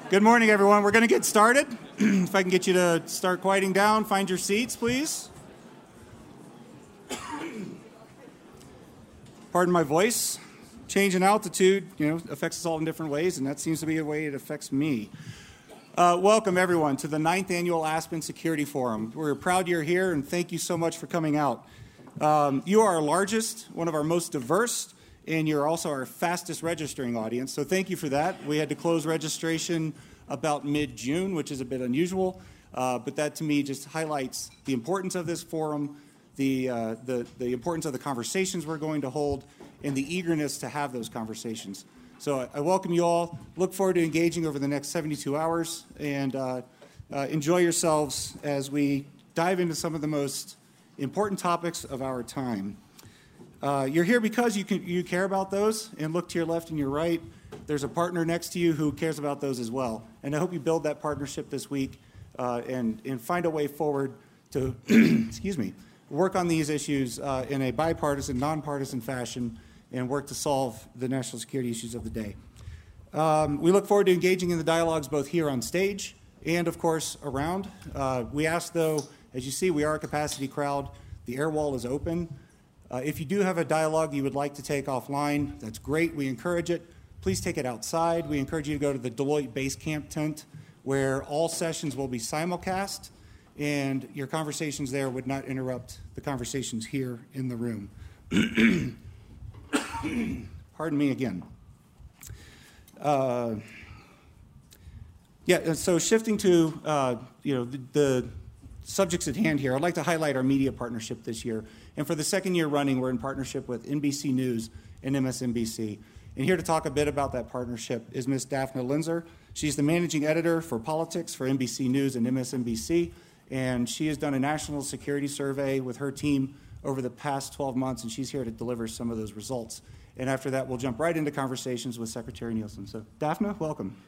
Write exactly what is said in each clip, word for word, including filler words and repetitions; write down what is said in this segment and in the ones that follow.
Good morning, everyone. We're going to get started. If I can get you to start quieting down, find your seats, please. Pardon my voice. Change in altitude, you know, affects us all in different ways, and that seems to be the way it affects me. Uh, welcome, everyone, to the ninth Annual Aspen Security Forum. We're proud you're here, and thank you so much for coming out. Um, you are our largest, one of our most diverse, and you're also our fastest registering audience, so thank you for that. We had to close registration about mid-June, which is a bit unusual, uh, but that to me just highlights the importance of this forum, the, uh, the, the importance of the conversations we're going to hold, and the eagerness to have those conversations. So I, I welcome you all, look forward to engaging over the next seventy-two hours, and uh, uh, enjoy yourselves as we dive into some of the most important topics of our time. Uh, you're here because you, can, you care about those, and look to your left and your right. There's a partner next to you who cares about those as well. And I hope you build that partnership this week uh, and, and find a way forward to, excuse me, work on these issues uh, in a bipartisan, nonpartisan fashion and work to solve the national security issues of the day. Um, we look forward to engaging in the dialogues both here on stage and, of course, around. Uh, we ask, though, as you see, we are a capacity crowd. The air wall is open. Uh, if you do have a dialogue you would like to take offline, that's great. We encourage it. Please take it outside. We encourage you to go to the Deloitte Base Camp tent where all sessions will be simulcast, and your conversations there would not interrupt the conversations here in the room. Pardon me again. Uh, yeah, so shifting to uh, you know the, the subjects at hand here, I'd like to highlight our media partnership this year. And for the second year running, we're in partnership with N B C News and M S N B C. And here to talk a bit about that partnership is Miz Daphna Linzer. She's the managing editor for politics for N B C News and M S N B C. And she has done a national security survey with her team over the past twelve months, and she's here to deliver some of those results. And after that, we'll jump right into conversations with Secretary Nielsen. So, Daphna, welcome.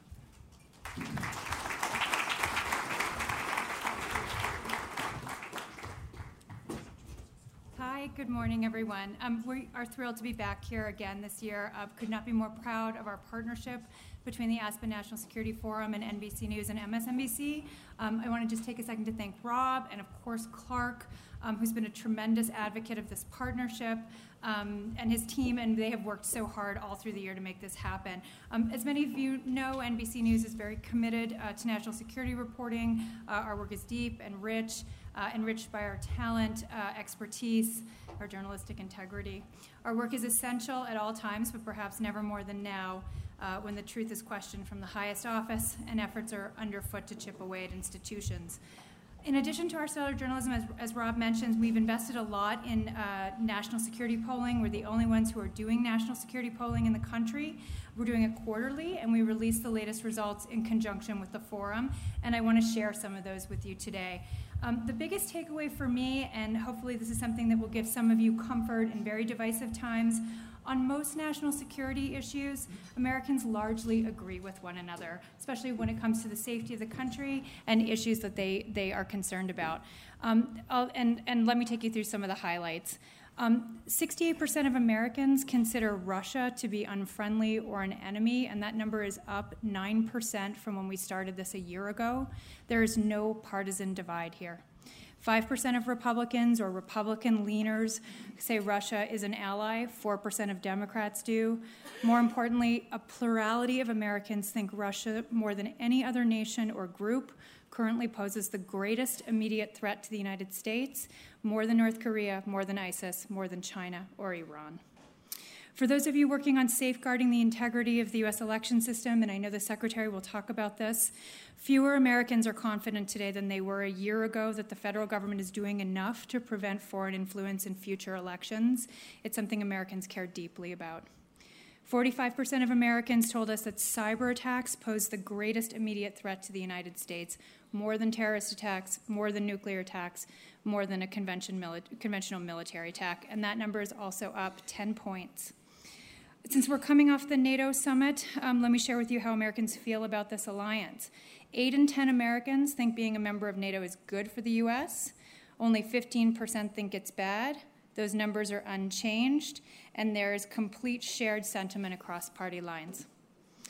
Hi, good morning, everyone. Um, we are thrilled to be back here again this year. Uh, could not be more proud of our partnership between the Aspen National Security Forum and N B C News and M S N B C. Um, I want to just take a second to thank Rob and, of course, Clark, um, who's been a tremendous advocate of this partnership, um, and his team, and they have worked so hard all through the year to make this happen. Um, as many of you know, N B C News is very committed uh, to national security reporting. Uh, our work is deep and rich, uh, enriched by our talent, uh, expertise, our journalistic integrity. Our work is essential at all times, but perhaps never more than now, Uh, when the truth is questioned from the highest office and efforts are underfoot to chip away at institutions. In addition to our stellar journalism, as, as Rob mentions, we've invested a lot in uh, national security polling. We're the only ones who are doing national security polling in the country. We're doing it quarterly, and we release the latest results in conjunction with the forum, and I want to share some of those with you today. Um, the biggest takeaway for me, and hopefully this is something that will give some of you comfort in very divisive times, on most national security issues, Americans largely agree with one another, especially when it comes to the safety of the country and issues that they, they are concerned about. Um, and, and let me take you through some of the highlights. Um, sixty-eight percent of Americans consider Russia to be unfriendly or an enemy, and that number is up nine percent from when we started this a year ago. There is no partisan divide here. five percent of Republicans or Republican leaners say Russia is an ally. four percent of Democrats do. More importantly, a plurality of Americans think Russia, more than any other nation or group, currently poses the greatest immediate threat to the United States, more than North Korea, more than ISIS, more than China or Iran. For those of you working on safeguarding the integrity of the U S election system, and I know the Secretary will talk about this, fewer Americans are confident today than they were a year ago that the federal government is doing enough to prevent foreign influence in future elections. It's something Americans care deeply about. forty-five percent of Americans told us that cyber attacks pose the greatest immediate threat to the United States, more than terrorist attacks, more than nuclear attacks, more than a convention mili- conventional military attack, and that number is also up ten points. Since we're coming off the NATO summit, um, let me share with you how Americans feel about this alliance. Eight in ten Americans think being a member of NATO is good for the U S. Only fifteen percent think it's bad. Those numbers are unchanged, and there is complete shared sentiment across party lines.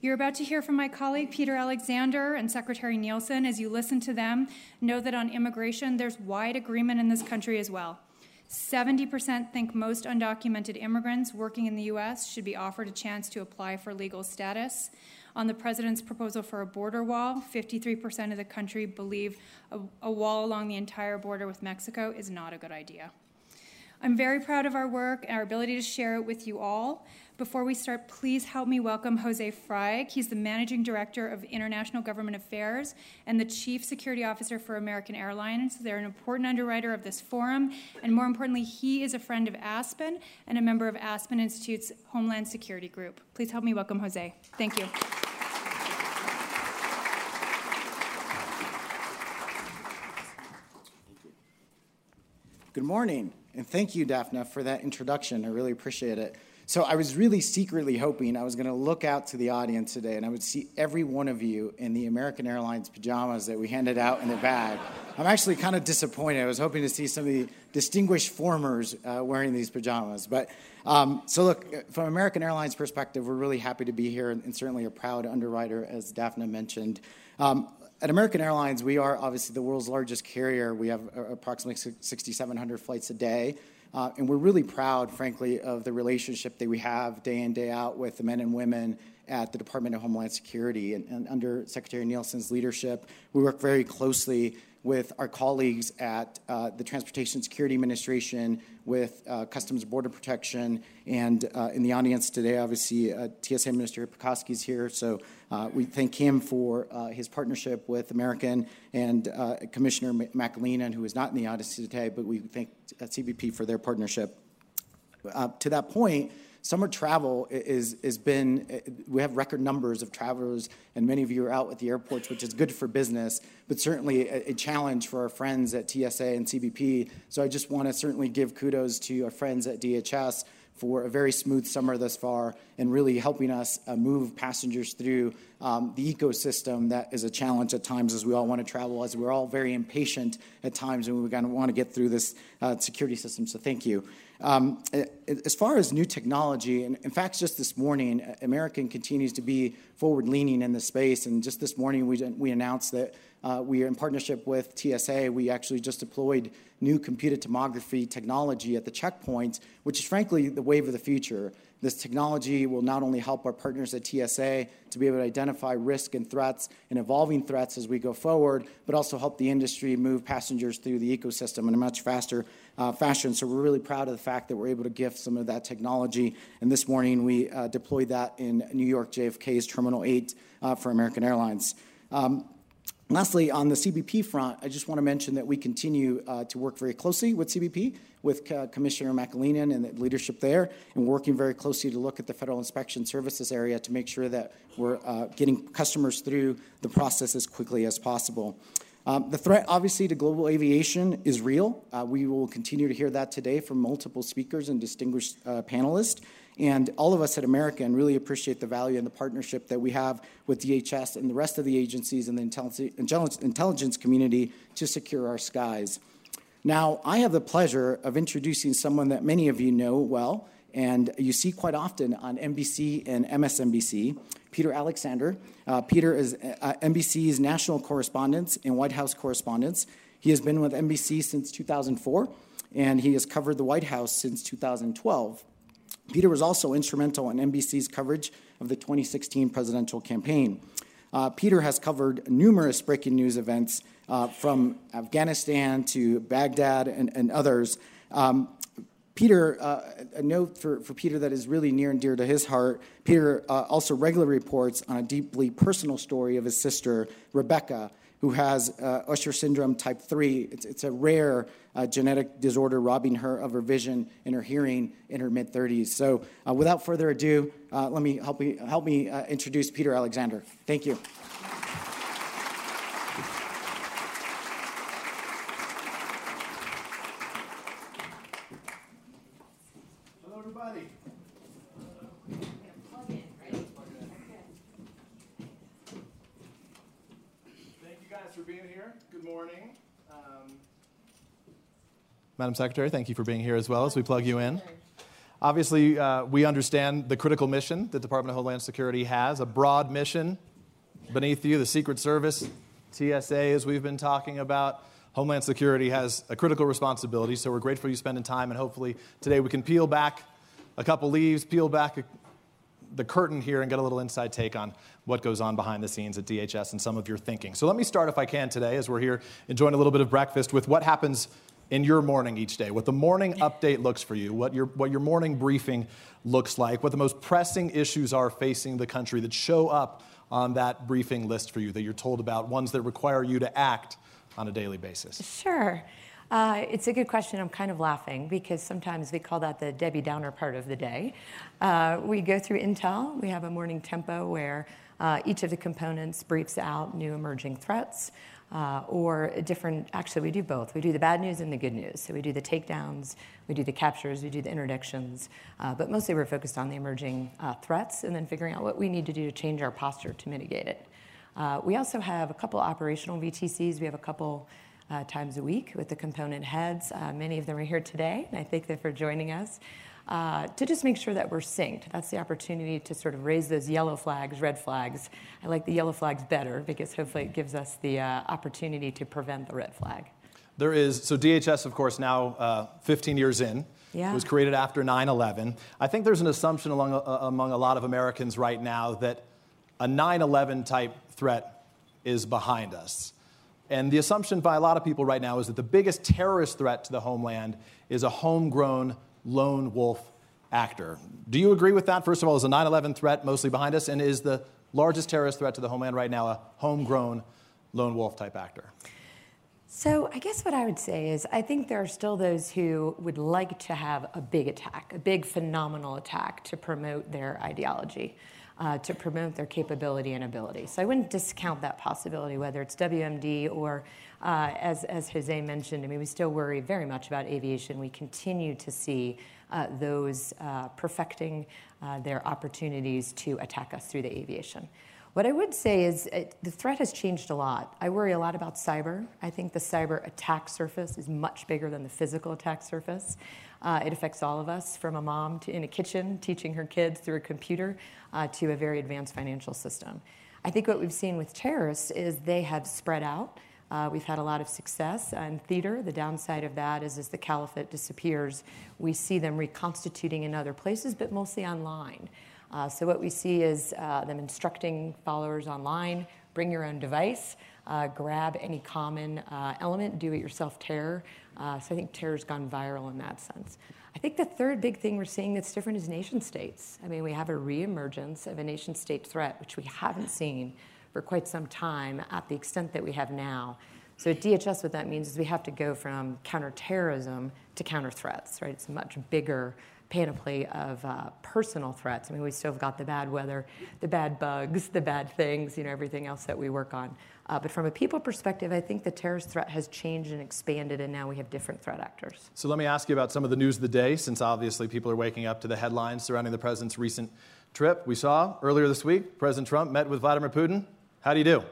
You're about to hear from my colleague Peter Alexander and Secretary Nielsen. As you listen to them, know that on immigration, there's wide agreement in this country as well. seventy percent think most undocumented immigrants working in the U S should be offered a chance to apply for legal status. On the president's proposal for a border wall, fifty-three percent of the country believe a, a wall along the entire border with Mexico is not a good idea. I'm very proud of our work and our ability to share it with you all. Before we start, please help me welcome Jose Fraig. He's the Managing Director of International Government Affairs and the Chief Security Officer for American Airlines. They're an important underwriter of this forum, and more importantly, he is a friend of Aspen and a member of Aspen Institute's Homeland Security Group. Please help me welcome Jose. Thank you. Good morning, and thank you, Daphna, for that introduction. I really appreciate it. So I was really secretly hoping I was going to look out to the audience today and I would see every one of you in the American Airlines pajamas that we handed out in the bag. I'm actually kind of disappointed. I was hoping to see some of the distinguished formers uh, wearing these pajamas. But um, so look, from American Airlines perspective, we're really happy to be here and, and certainly a proud underwriter, as Daphna mentioned. Um, At American Airlines, we are obviously the world's largest carrier. We have approximately six thousand seven hundred flights a day. Uh, and we're really proud, frankly, of the relationship that we have day in, day out with the men and women at the Department of Homeland Security. And, and under Secretary Nielsen's leadership, we work very closely with our colleagues at uh, the Transportation Security Administration, with uh, Customs and Border Protection, and uh, in the audience today, obviously, uh, T S A Minister Pekoski is here, so uh, we thank him for uh, his partnership with American, and uh, Commissioner McAleenan, who is not in the audience today, but we thank uh, C B P for their partnership. Uh, to that point, summer travel is has been, we have record numbers of travelers, and many of you are out at the airports, which is good for business, but certainly a, a challenge for our friends at T S A and C B P. So I just want to certainly give kudos to our friends at D H S for a very smooth summer thus far and really helping us uh, move passengers through um, the ecosystem that is a challenge at times as we all want to travel, as we're all very impatient at times and we kind of want to get through this uh, security system. So thank you. Um, as far as new technology, and in fact, just this morning, American continues to be forward-leaning in the space. And just this morning, we we announced that uh, we are in partnership with T S A. We actually just deployed new computed tomography technology at the checkpoints, which is frankly the wave of the future. This technology will not only help our partners at T S A to be able to identify risk and threats and evolving threats as we go forward, but also help the industry move passengers through the ecosystem in a much faster uh, fashion. So we're really proud of the fact that we're able to gift some of that technology. And this morning we uh, deployed that in New York J F K's Terminal eight uh, for American Airlines. Um, Lastly, on the C B P front, I just want to mention that we continue uh, to work very closely with C B P, with uh, Commissioner McAleenan and the leadership there, and working very closely to look at the Federal Inspection Services area to make sure that we're uh, getting customers through the process as quickly as possible. Um, the threat, obviously, to global aviation is real. Uh, we will continue to hear that today from multiple speakers and distinguished uh, panelists. And all of us at American really appreciate the value and the partnership that we have with D H S and the rest of the agencies and the intelligence, intelligence community to secure our skies. Now, I have the pleasure of introducing someone that many of you know well, and you see quite often on N B C and M S N B C, Peter Alexander. Uh, Peter is uh, N B C's national correspondent and White House correspondent. He has been with N B C since two thousand four, and he has covered the White House since two thousand twelve. Peter was also instrumental in N B C's coverage of the twenty sixteen presidential campaign. Uh, Peter has covered numerous breaking news events uh, from Afghanistan to Baghdad and, and others. Um, Peter, uh, a note for, for Peter that is really near and dear to his heart, Peter uh, also regularly reports on a deeply personal story of his sister, Rebecca, who has uh, Usher syndrome type three. It's, it's a rare uh, genetic disorder robbing her of her vision and her hearing in her mid-thirties. So uh, without further ado, uh, let me help me, help me uh, introduce Peter Alexander. Thank you. Hello, everybody. For being here. Good morning. Um, Madam Secretary, thank you for being here as well as we plug you in. Obviously, uh, we understand the critical mission that the Department of Homeland Security has, a broad mission. Beneath you, the Secret Service, T S A, as we've been talking about. Homeland Security has a critical responsibility, so we're grateful you spending time, and hopefully today we can peel back a couple leaves, peel back a, the curtain here and get a little inside take on what goes on behind the scenes at D H S and some of your thinking. So let me start, if I can, today, as we're here enjoying a little bit of breakfast, with what happens in your morning each day, what the morning update looks for you, what your, what your morning briefing looks like, what the most pressing issues are facing the country that show up on that briefing list for you, that you're told about, ones that require you to act on a daily basis. Sure. Uh, it's a good question. I'm kind of laughing because sometimes we call that the Debbie Downer part of the day. Uh, we go through intel. We have a morning tempo where uh, each of the components briefs out new emerging threats uh, or different, actually we do both. We do the bad news and the good news. So we do the takedowns, we do the captures, we do the interdictions, uh, but mostly we're focused on the emerging uh, threats and then figuring out what we need to do to change our posture to mitigate it. Uh, we also have a couple operational V T Cs. We have a couple Uh, times a week with the component heads. Uh, many of them are here today, and I thank them for joining us, uh, to just make sure that we're synced. That's the opportunity to sort of raise those yellow flags, red flags. I like the yellow flags better because hopefully it gives us the uh, opportunity to prevent the red flag. There is, so D H S, of course, now uh, fifteen years in. Yeah. It was created after nine eleven. I think there's an assumption along, uh, among a lot of Americans right now that a nine eleven type threat is behind us. And the assumption by a lot of people right now is that the biggest terrorist threat to the homeland is a homegrown lone wolf actor. Do you agree with that? First of all, is the nine eleven threat mostly behind us? And is the largest terrorist threat to the homeland right now a homegrown lone wolf type actor? So I guess what I would say is I think there are still those who would like to have a big attack, a big phenomenal attack to promote their ideology. Uh, to promote their capability and ability. So I wouldn't discount that possibility, whether it's W M D or, uh, as, as Jose mentioned, I mean, we still worry very much about aviation. We continue to see uh, those uh, perfecting uh, their opportunities to attack us through the aviation. What I would say is it, the threat has changed a lot. I worry a lot about cyber. I think the cyber attack surface is much bigger than the physical attack surface. Uh, it affects all of us, from a mom to in a kitchen teaching her kids through a computer uh, to a very advanced financial system. I think what we've seen with terrorists is they have spread out. Uh, we've had a lot of success in theater. The downside of that is as the caliphate disappears, we see them reconstituting in other places, but mostly online. Uh, so what we see is uh, them instructing followers online, bring your own device, uh, grab any common uh, element, do-it-yourself terror. Uh, so I think terror's gone viral in that sense. I think the third big thing we're seeing that's different is nation states. I mean, we have a reemergence of a nation state threat, which we haven't seen for quite some time at the extent that we have now. So at D H S, what that means is we have to go from counterterrorism to counter threats, right? It's a much bigger panoply of uh, personal threats. I mean, we still have got the bad weather, the bad bugs, the bad things, you know, everything else that we work on. Uh, but from a people perspective, I think the terrorist threat has changed and expanded, and now we have different threat actors. So let me ask you about some of the news of the day, since obviously people are waking up to the headlines surrounding the president's recent trip. We saw earlier this week, President Trump met with Vladimir Putin. How do you do?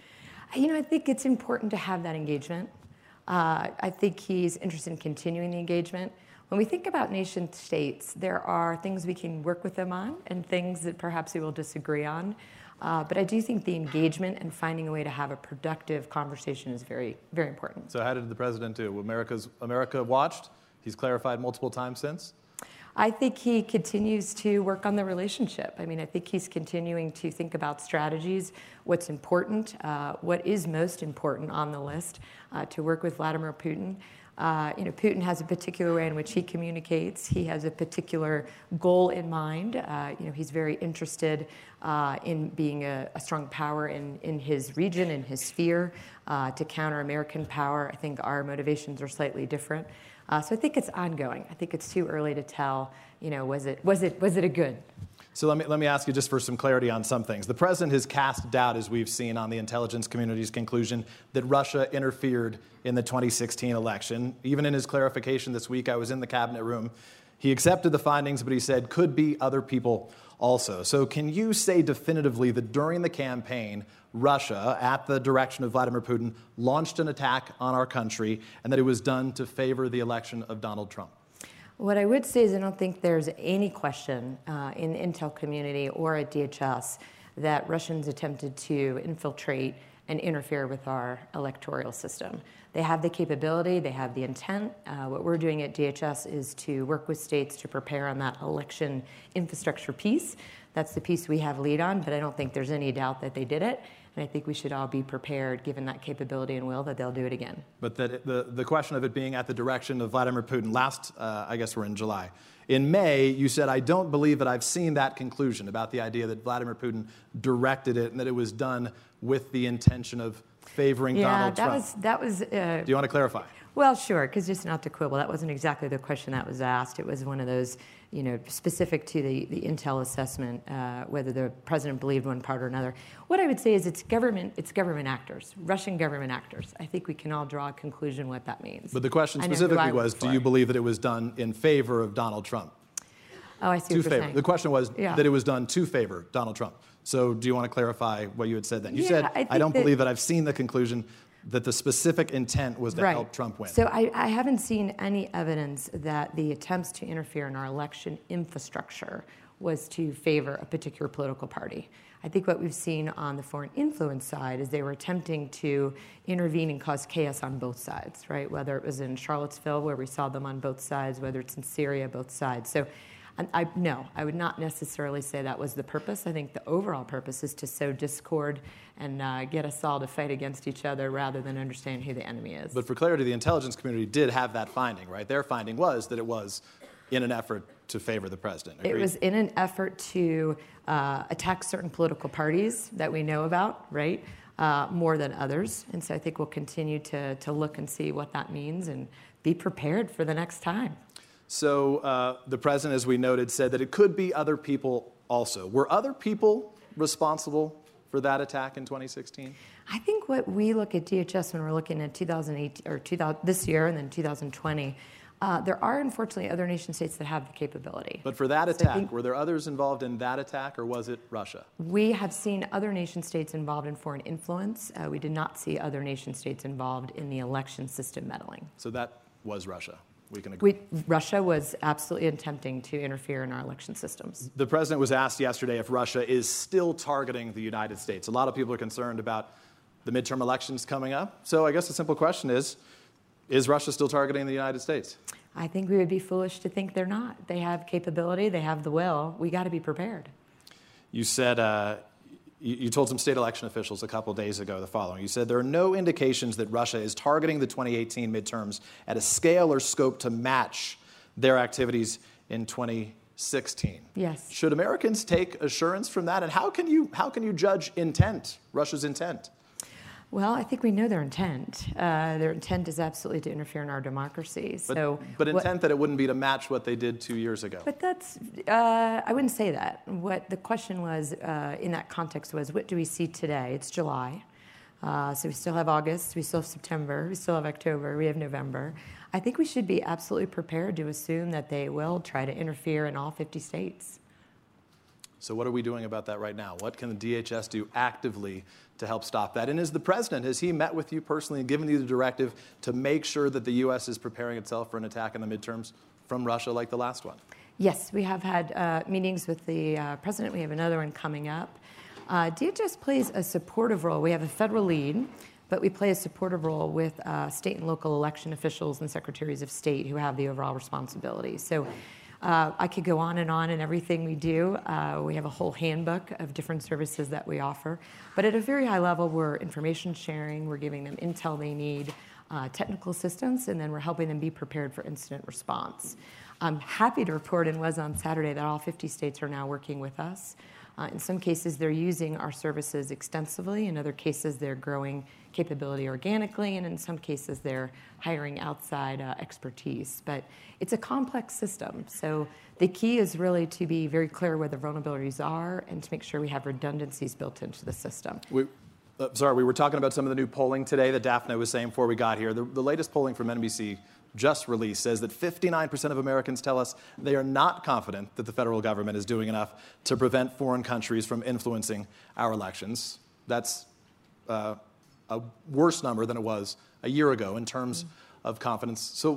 You know, I think it's important to have that engagement. Uh, I think he's interested in continuing the engagement. When we think about nation states, there are things we can work with them on and things that perhaps we will disagree on. Uh, but I do think the engagement and finding a way to have a productive conversation is very, very important. So how did the president do? America's, America watched. He's clarified multiple times since. I think he continues to work on the relationship. I mean, I think he's continuing to think about strategies, what's important, uh, what is most important on the list, uh, to work with Vladimir Putin. Uh, you know, Putin has a particular way in which he communicates. He has a particular goal in mind. Uh, you know, he's very interested uh, in being a, a strong power in, in his region, in his sphere, uh, to counter American power. I think our motivations are slightly different. Uh, so I think it's ongoing. I think it's too early to tell, you know, was it, was it, was it a good? So let me, let me ask you just for some clarity on some things. The president has cast doubt, as we've seen, on the intelligence community's conclusion that Russia interfered in the twenty sixteen election. Even in his clarification this week, I was in the cabinet room. He accepted the findings, but he said could be other people also. So can you say definitively that during the campaign, Russia, at the direction of Vladimir Putin, launched an attack on our country and that it was done to favor the election of Donald Trump? What I would say is I don't think there's any question uh, in the intel community or at D H S that Russians attempted to infiltrate and interfere with our electoral system. They have the capability, they have the intent. Uh, what we're doing at D H S is to work with states to prepare on that election infrastructure piece. That's the piece we have lead on, but I don't think there's any doubt that they did it. And I think we should all be prepared, given that capability and will, that they'll do it again. But that it, the, the question of it being at the direction of Vladimir Putin, last, uh, I guess we're in July. In May, you said, I don't believe that I've seen that conclusion about the idea that Vladimir Putin directed it and that it was done with the intention of favoring yeah, Donald that Trump. Was, that was... Uh, Do you want to clarify? Well, sure, because just not to quibble, that wasn't exactly the question that was asked. It was one of those, you know, specific to the, the intel assessment, uh, whether the president believed one part or another. What I would say is it's government, it's government actors, Russian government actors. I think we can all draw a conclusion what that means. But the question I know who specifically I work was, do for. you believe that it was done in favor of Donald Trump? Oh, I see To what you're favor. saying. The question was Yeah. that it was done to favor Donald Trump. So do you want to clarify what you had said then? You Yeah, said, I I, think don't that- believe that I've seen the conclusion that the specific intent was to Right. help Trump win. So I, I haven't seen any evidence that the attempts to interfere in our election infrastructure was to favor a particular political party. I think what we've seen on the foreign influence side is they were attempting to intervene and cause chaos on both sides, right? Whether it was in Charlottesville, where we saw them on both sides, whether it's in Syria, both sides. So And I, no, I would not necessarily say that was the purpose. I think the overall purpose is to sow discord and uh, get us all to fight against each other rather than understand who the enemy is. But for clarity, the intelligence community did have that finding, right? Their finding was that it was in an effort to favor the president. Agreed? It was in an effort to uh, attack certain political parties that we know about, right, uh, more than others. And so I think we'll continue to, to look and see what that means and be prepared for the next time. So uh, the president, as we noted, said that it could be other people also. Were other people responsible for that attack in twenty sixteen? I think what we look at D H S when we're looking at two thousand eighteen or two thousand, this year and then two thousand twenty, uh, there are unfortunately other nation states that have the capability. But for that So I attack, think were there others involved in that attack, or was it Russia? we have seen other nation states involved in foreign influence. Uh, we did not see other nation states involved in the election system meddling. So that was Russia. We can agree. We, Russia was absolutely attempting to interfere in our election systems. The president was asked yesterday if Russia is still targeting the United States. A lot of people are concerned about the midterm elections coming up. So I guess the simple question is, is Russia still targeting the United States? I think we would be foolish to think they're not. They have capability, they have the will. We got to be prepared. You said, uh, you, you told some state election officials a couple days ago the following. You said there are no indications that Russia is targeting the twenty eighteen midterms at a scale or scope to match their activities in twenty sixteen. Yes. Should Americans take assurance from that? And how can you, how can you judge intent, Russia's intent? Well, I think we know their intent. Uh, their intent is absolutely to interfere in our democracy. But, so, but what- intent that it wouldn't be to match what they did two years ago. But that's, uh, I wouldn't say that. What the question was uh, in that context was, what do we see today? It's July. Uh, so we still have August, we still have September, we still have October, we have November. I think we should be absolutely prepared to assume that they will try to interfere in all fifty states. So what are we doing about that right now? What can the D H S do actively to help stop that? And is the president, has he met with you personally and given you the directive to make sure that the U S is preparing itself for an attack in the midterms from Russia like the last one? Yes, we have had uh, meetings with the uh, president. We have another one coming up. Uh, D H S plays a supportive role. We have a federal lead, but we play a supportive role with uh, state and local election officials and secretaries of state who have the overall responsibility. So uh, I could go on and on in everything we do. Uh, we have a whole handbook of different services that we offer. But at a very high level, we're information sharing, we're giving them intel they need, uh, technical assistance, and then we're helping them be prepared for incident response. I'm happy to report, and was on Saturday, that all fifty states are now working with us. Uh, in some cases, they're using our services extensively. In other cases, they're growing capability organically. And in some cases, they're hiring outside uh, expertise. But it's a complex system. So the key is really to be very clear where the vulnerabilities are and to make sure we have redundancies built into the system. We, uh, sorry, we were talking about some of the new polling today that Daphne was saying before we got here. The, the latest polling from N B C just released says that fifty-nine percent of Americans tell us they are not confident that the federal government is doing enough to prevent foreign countries from influencing our elections. That's uh, a worse number than it was a year ago in terms mm. of confidence. So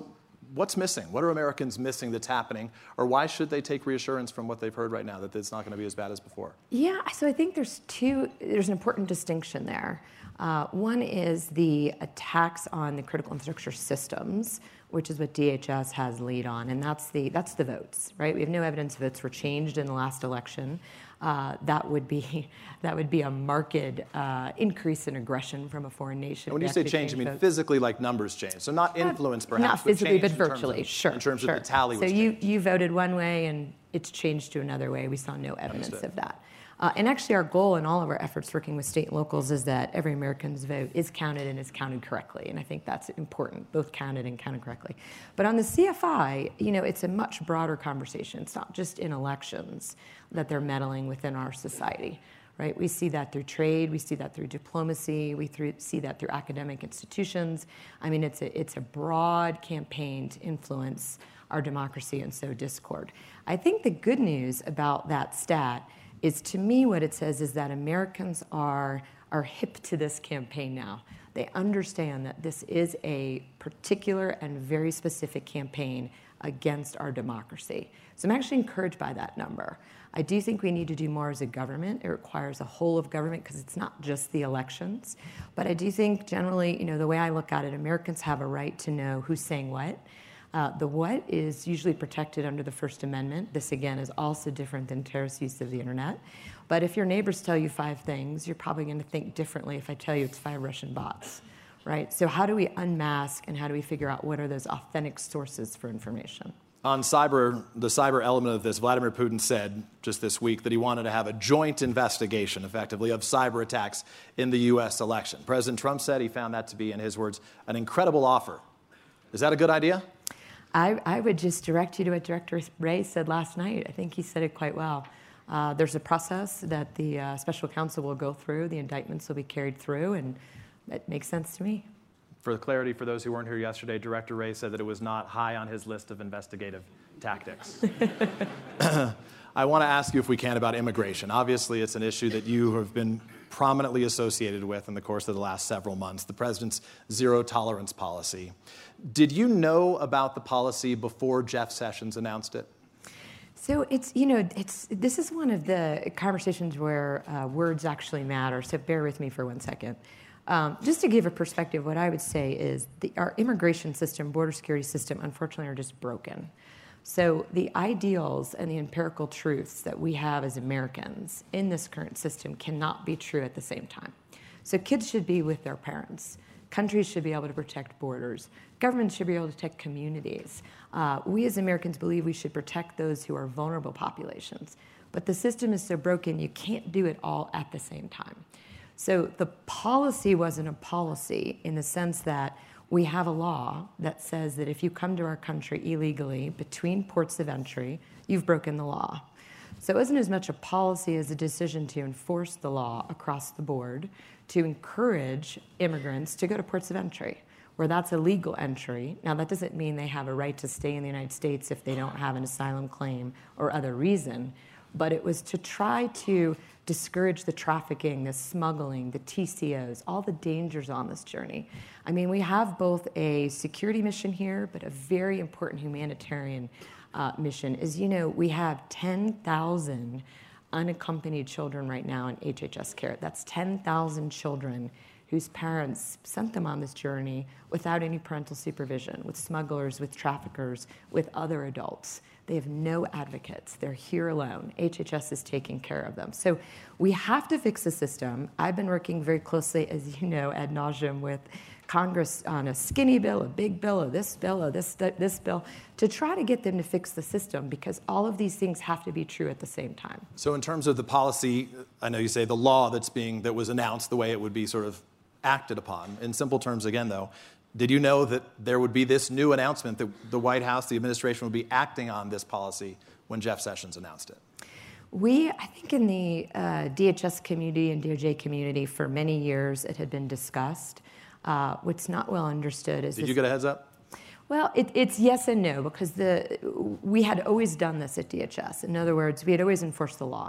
what's missing? What are Americans missing that's happening? Or why should they take reassurance from what they've heard right now that it's not going to be as bad as before? Yeah, so I think there's two, there's an important distinction there. Uh, one is the attacks on the critical infrastructure systems, which is what D H S has lead on, and that's the that's the votes, right? We have no evidence votes were changed in the last election. Uh, that would be that would be a marked uh, increase in aggression from a foreign nation. And when you say change, I mean votes. physically, like numbers change. So not influence, perhaps, not physically, but, but virtually. Of, sure, in terms sure. of the tally. So was you changed. you voted one way, and it's changed to another way. We saw no evidence Understood. of that. Uh, and actually, our goal in all of our efforts working with state and locals is that every American's vote is counted and is counted correctly. And I think that's important, both counted and counted correctly. But on the C F I, you know, it's a much broader conversation. It's not just in elections that they're meddling within our society, right? We see that through trade. We see that through diplomacy. We through, see that through academic institutions. I mean, it's a, it's a broad campaign to influence our democracy and sow discord. I think the good news about that stat is, to me, what it says is that Americans are, are hip to this campaign now. They understand that this is a particular and very specific campaign against our democracy. So I'm actually encouraged by that number. I do think we need to do more as a government. It requires a whole of government because it's not just the elections. But I do think generally, you know, the way I look at it, Americans have a right to know who's saying what. Uh, the what is usually protected under the First Amendment. This, again, is also different than terrorist use of the internet. But if your neighbors tell you five things, you're probably going to think differently if I tell you it's five Russian bots, right? So how do we unmask and how do we figure out what are those authentic sources for information? On cyber, the cyber element of this, Vladimir Putin said just this week that he wanted to have a joint investigation, effectively, of cyber attacks in the U S election. President Trump said he found that to be, in his words, an incredible offer. Is that a good idea? I, I would just direct you to what Director Wray said last night. I think he said it quite well. Uh, there's a process that the uh, special counsel will go through. The indictments will be carried through, and it makes sense to me. For clarity, for those who weren't here yesterday, Director Wray said that it was not high on his list of investigative tactics. I want to ask you, if we can, about immigration. Obviously, it's an issue that you have been prominently associated with in the course of the last several months, the president's zero tolerance policy. Did you know about the policy before Jeff Sessions announced it? So it's, you know, it's this is one of the conversations where uh, words actually matter, so bear with me for one second. Um, just to give a perspective, what I would say is the, our immigration system, border security system, unfortunately, are just broken. So the ideals and the empirical truths that we have as Americans in this current system cannot be true at the same time. So kids should be with their parents. Countries should be able to protect borders. Governments should be able to protect communities. Uh, we as Americans believe we should protect those who are vulnerable populations. But the system is so broken, you can't do it all at the same time. So the policy wasn't a policy in the sense that we have a law that says that if you come to our country illegally between ports of entry, you've broken the law. So it wasn't as much a policy as a decision to enforce the law across the board, to encourage immigrants to go to ports of entry, where that's a legal entry. Now, that doesn't mean they have a right to stay in the United States if they don't have an asylum claim or other reason, but it was to try to discourage the trafficking, the smuggling, the T C Os, all the dangers on this journey. I mean, we have both a security mission here, but a very important humanitarian uh, mission. As you know, we have ten thousand unaccompanied children right now in H H S care. That's ten thousand children whose parents sent them on this journey without any parental supervision, with smugglers, with traffickers, with other adults. They have no advocates. They're here alone. H H S is taking care of them. So we have to fix the system. I've been working very closely, as you know, ad nauseum with Congress on a skinny bill, a big bill, a this bill, a this, this bill, to try to get them to fix the system, because all of these things have to be true at the same time. So in terms of the policy, I know you say the law that's being, that was announced, the way it would be sort of acted upon. In simple terms, again, though, did you know that there would be this new announcement that the White House, the administration, would be acting on this policy when Jeff Sessions announced it? We, I think in the uh, D H S community and D O J community, for many years it had been discussed. Uh, what's not well understood is... Did this, you get a heads up? Well, it, it's yes and no, because the we had always done this at D H S. In other words, we had always enforced the law.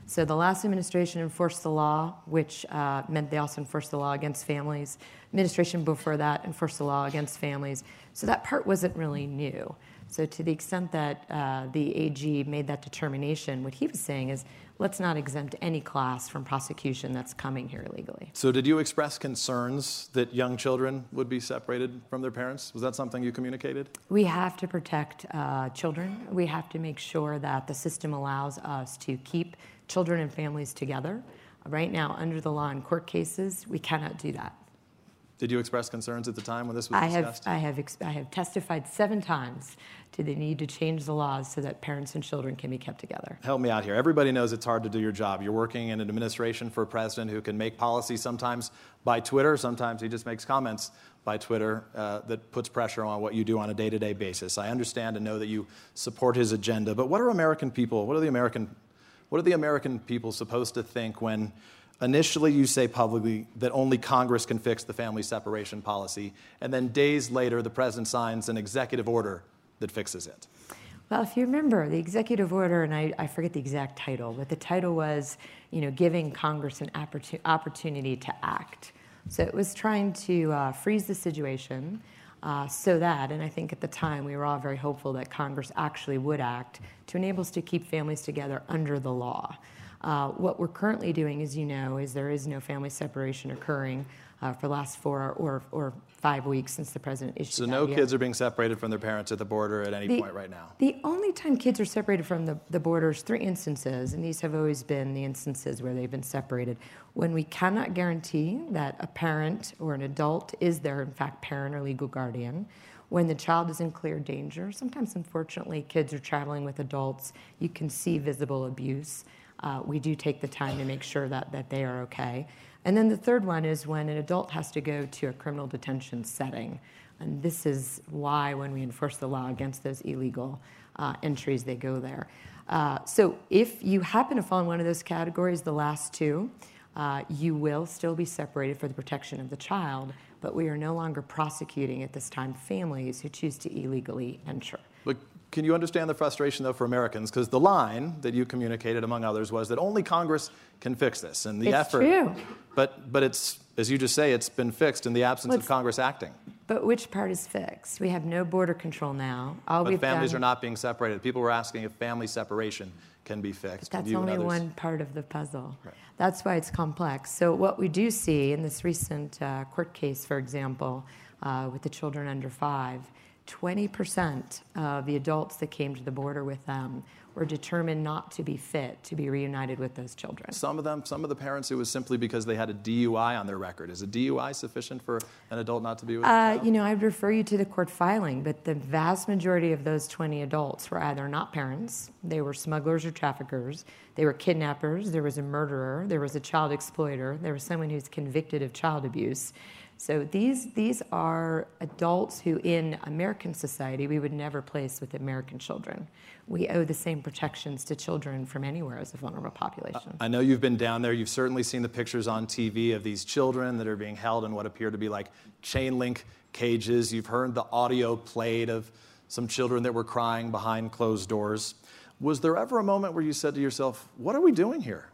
So the last administration enforced the law, which uh, meant they also enforced the law against families. Administration before that enforced the law against families. So that part wasn't really new. So to the extent that uh, the A G made that determination, what he was saying is, let's not exempt any class from prosecution that's coming here illegally. So did you express concerns that young children would be separated from their parents? Was that something you communicated? We have to protect uh, children. We have to make sure that the system allows us to keep children and families together. Right now, under the law in court cases, we cannot do that. Did you express concerns at the time when this was I have, discussed? I have, ex- I have testified seven times to the need to change the laws so that parents and children can be kept together. Help me out here. Everybody knows it's hard to do your job. You're working in an administration for a president who can make policy sometimes by Twitter. Sometimes he just makes comments by Twitter uh, that puts pressure on what you do on a day-to-day basis. I understand and know that you support his agenda, but what are American people, what are the American, what are the American people supposed to think when initially you say publicly that only Congress can fix the family separation policy, and then days later the president signs an executive order that fixes it? Well, if you remember, the executive order, and I, I forget the exact title, but the title was, you know, giving Congress an opportu- opportunity to act. So it was trying to uh, freeze the situation uh, so that, and I think at the time we were all very hopeful that Congress actually would act to enable us to keep families together under the law. Uh, what we're currently doing, as you know, is there is no family separation occurring uh, for the last four or, or five weeks since the president issued So that no idea. kids are being separated from their parents at the border at any The- point right now? The only time kids are separated from the, the border is three instances, and these have always been the instances where they've been separated. When we cannot guarantee that a parent or an adult is their, in fact, parent or legal guardian, when the child is in clear danger. Sometimes, unfortunately, kids are traveling with adults. You can see visible abuse. Uh, we do take the time to make sure that, that they are okay. And then the third one is when an adult has to go to a criminal detention setting. And this is why when we enforce the law against those illegal uh, entries, they go there. Uh, so if you happen to fall in one of those categories, the last two, uh, you will still be separated for the protection of the child, but we are no longer prosecuting at this time families who choose to illegally enter. But can you understand the frustration, though, for Americans? Because the line that you communicated, among others, was that only Congress can fix this. And the It's effort, true. But, but it's, as you just say, it's been fixed in the absence Well, of Congress acting. But which part is fixed? We have no border control now. All But we've families done, are not being separated. People were asking if family separation can be fixed. That's You and only others. one part of the puzzle. Right. That's why it's complex. So what we do see in this recent uh, court case, for example, uh, with the children under five, twenty percent of the adults that came to the border with them were determined not to be fit to be reunited with those children. Some of them, some of the parents, it was simply because they had a D U I on their record. Is a D U I sufficient for an adult not to be with a Uh, child? you know, I'd refer you to the court filing, but the vast majority of those twenty adults were either not parents, they were smugglers or traffickers, they were kidnappers, there was a murderer, there was a child exploiter, there was someone who's convicted of child abuse. So these these are adults who, in American society, we would never place with American children. We owe the same protections to children from anywhere as a vulnerable population. I know you've been down there. You've certainly seen the pictures on T V of these children that are being held in what appear to be like chain link cages. You've heard the audio played of some children that were crying behind closed doors. Was there ever a moment where you said to yourself, what are we doing here?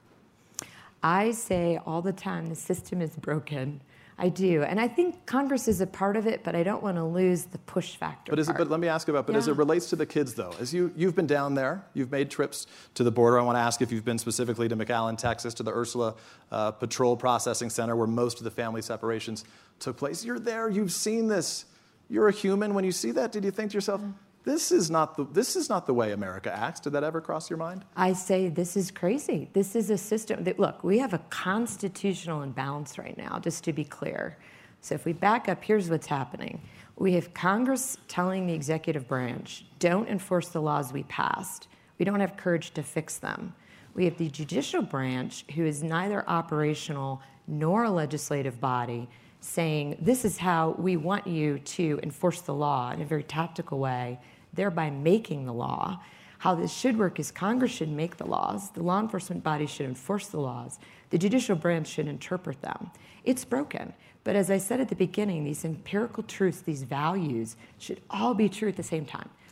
I say all the time, the system is broken. I do. And I think Congress is a part of it, but I don't want to lose the push factor But, is it, part. but let me ask about, but as Yeah. it relates to the kids, though, as you, you've been down there, you've made trips to the border. I want to ask if you've been specifically to McAllen, Texas, to the Ursula uh, Patrol Processing Center where most of the family separations took place. You're there. You've seen this. You're a human. When you see that, did you think to yourself, this is not the, this is not the way America acts? Did that ever cross your mind? I say this is crazy. This is a system that, look, we have a constitutional imbalance right now, just to be clear. So if we back up, here's what's happening. We have Congress telling the executive branch, don't enforce the laws we passed. We don't have courage to fix them. We have the judicial branch, who is neither operational nor a legislative body, saying this is how we want you to enforce the law in a very tactical way, thereby making the law. How this should work is Congress should make the laws, the law enforcement bodies should enforce the laws, the judicial branch should interpret them. It's broken. But as I said at the beginning, these empirical truths, these values, should all be true at the same time.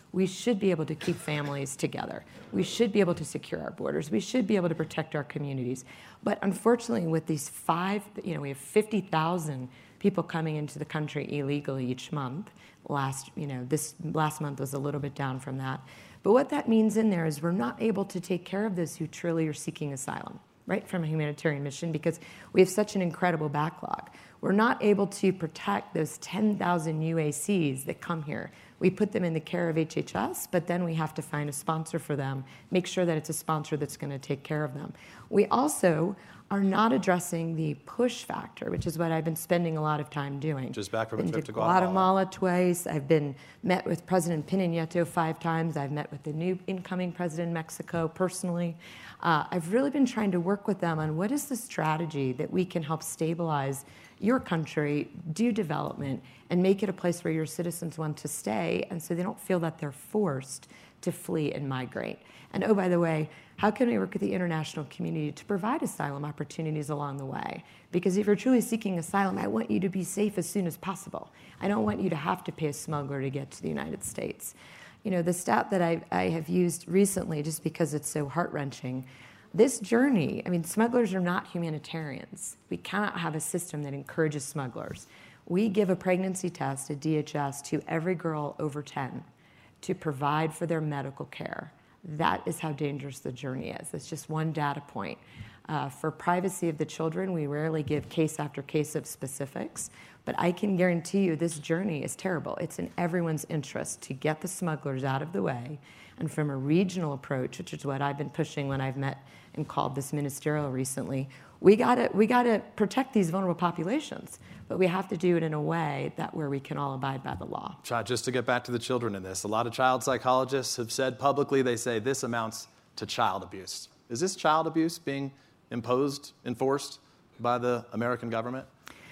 we should be able to keep families together. We should be able to secure our borders. We should be able to protect our communities. But unfortunately, with these five, you know, we have fifty thousand people coming into the country illegally each month. Last, you know, this last month was a little bit down from that. But what that means in there is we're not able to take care of those who truly are seeking asylum, right, from a humanitarian mission, because we have such an incredible backlog. We're not able to protect those ten thousand U A Cs that come here. We put them in the care of H H S, but then we have to find a sponsor for them, make sure that it's a sponsor that's going to take care of them. We also are not addressing the push factor, which is what I've been spending a lot of time doing. Just back from a Been trip to to Guatemala. Guatemala twice. I've been met with President Peña Nieto five times. I've met with the new incoming president in Mexico personally. Uh, I've really been trying to work with them on what is the strategy that we can help stabilize your country, do development, and make it a place where your citizens want to stay, and so they don't feel that they're forced to flee and migrate. And oh, by the way, how can we work with the international community to provide asylum opportunities along the way? Because if you're truly seeking asylum, I want you to be safe as soon as possible. I don't want you to have to pay a smuggler to get to the United States. You know, the stat that I, I have used recently, just because it's so heart-wrenching, this journey, I mean, smugglers are not humanitarians. We cannot have a system that encourages smugglers. We give a pregnancy test at D H S to every girl over ten to provide for their medical care. That is how dangerous the journey is. It's just one data point. Uh, for privacy of the children, we rarely give case after case of specifics, but I can guarantee you this journey is terrible. It's in everyone's interest to get the smugglers out of the way, and from a regional approach, which is what I've been pushing when I've met and called this ministerial recently, we gotta we gotta protect these vulnerable populations, but we have to do it in a way that where we can all abide by the law. Just to get back to the children in this, a lot of child psychologists have said publicly, they say this amounts to child abuse. Is this child abuse being imposed, enforced by the American government?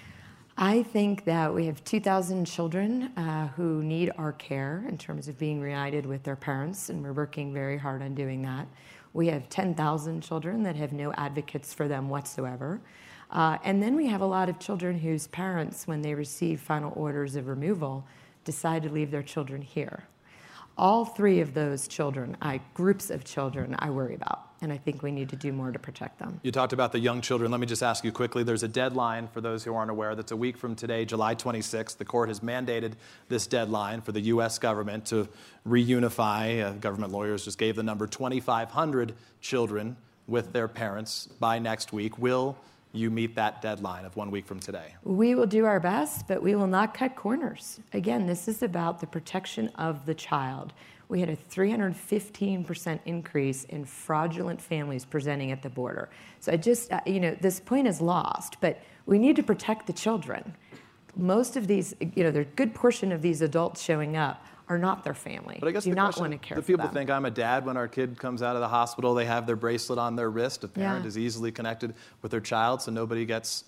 I think that we have two thousand children uh, who need our care in terms of being reunited with their parents, and we're working very hard on doing that. We have ten thousand children that have no advocates for them whatsoever. Uh, and then we have a lot of children whose parents, when they receive final orders of removal, decide to leave their children here. All three of those children, I, groups of children, I worry about, and I think we need to do more to protect them. You talked about the young children. Let me just ask you quickly. There's a deadline for those who aren't aware. That's a week from today, July twenty-sixth. The court has mandated this deadline for the U S government to reunify. Uh, government lawyers just gave the number twenty-five hundred children with their parents by next week. Will you meet that deadline of one week from today? We will do our best, but we will not cut corners. Again, this is about the protection of the child. We had a three hundred fifteen percent increase in fraudulent families presenting at the border. So I just, uh, you know, this point is lost, but we need to protect the children. Most of these, you know, there's a good portion of these adults showing up are not their family. But I guess do the not question, want to care the for people them. think I'm a dad when our kid comes out of the hospital. They have their bracelet on their wrist. A parent Yeah. is easily connected with their child, so nobody gets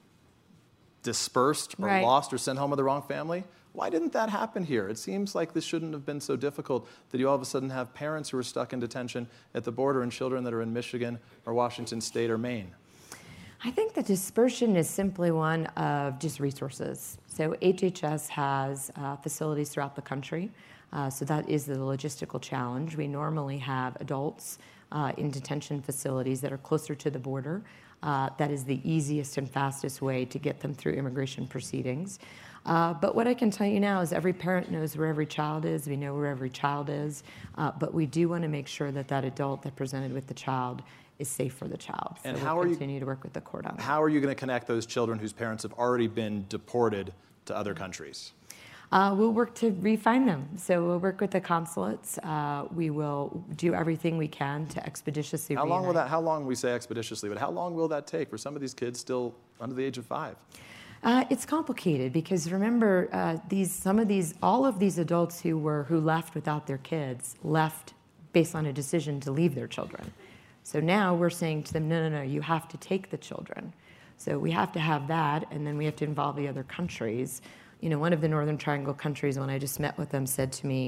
dispersed or Right. lost or sent home with the wrong family. Why didn't that happen here? It seems like this shouldn't have been so difficult that you all of a sudden have parents who are stuck in detention at the border and children that are in Michigan or Washington State or Maine. I think the dispersion is simply one of just resources. So H H S has uh, facilities throughout the country. Uh, so that is the logistical challenge. We normally have adults uh, in detention facilities that are closer to the border. Uh, that is the easiest and fastest way to get them through immigration proceedings. Uh, but what I can tell you now is every parent knows where every child is. We know where every child is. Uh, but we do want to make sure that that adult that presented with the child is safe for the child. So And we'll how are you- continue to work with the court on that. How are you going to connect those children whose parents have already been deported to other countries? Uh, we'll work to refine them. So we'll work with the consulates. Uh, we will do everything we can to expeditiously How long will reunite. that, how long, we say expeditiously, but how long will that take for some of these kids still under the age of five? Uh, it's complicated because remember, uh, these some of these, all of these adults who were who left without their kids left based on a decision to leave their children. So now we're saying to them, no, no, no, you have to take the children. So we have to have that, and then we have to involve the other countries. You know, one of the Northern Triangle countries, when I just met with them, said to me,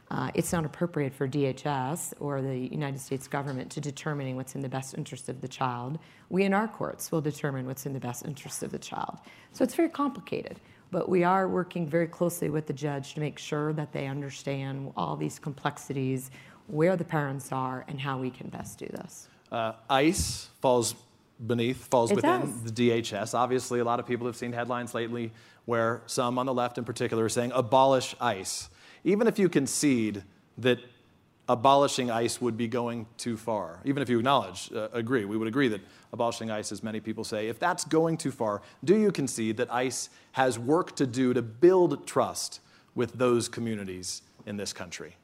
Uh, it's not appropriate for D H S or the United States government to determining what's in the best interest of the child. We in our courts will determine what's in the best interest of the child. So it's very complicated, but we are working very closely with the judge to make sure that they understand all these complexities, where the parents are, and how we can best do this. Uh, ICE falls beneath, falls It within does. the D H S. Obviously, a lot of people have seen headlines lately where some on the left in particular are saying, abolish ICE. Even if you concede that abolishing ICE would be going too far, even if you acknowledge, uh, agree, we would agree that abolishing ICE, as many people say, if that's going too far, do you concede that ICE has work to do to build trust with those communities in this country?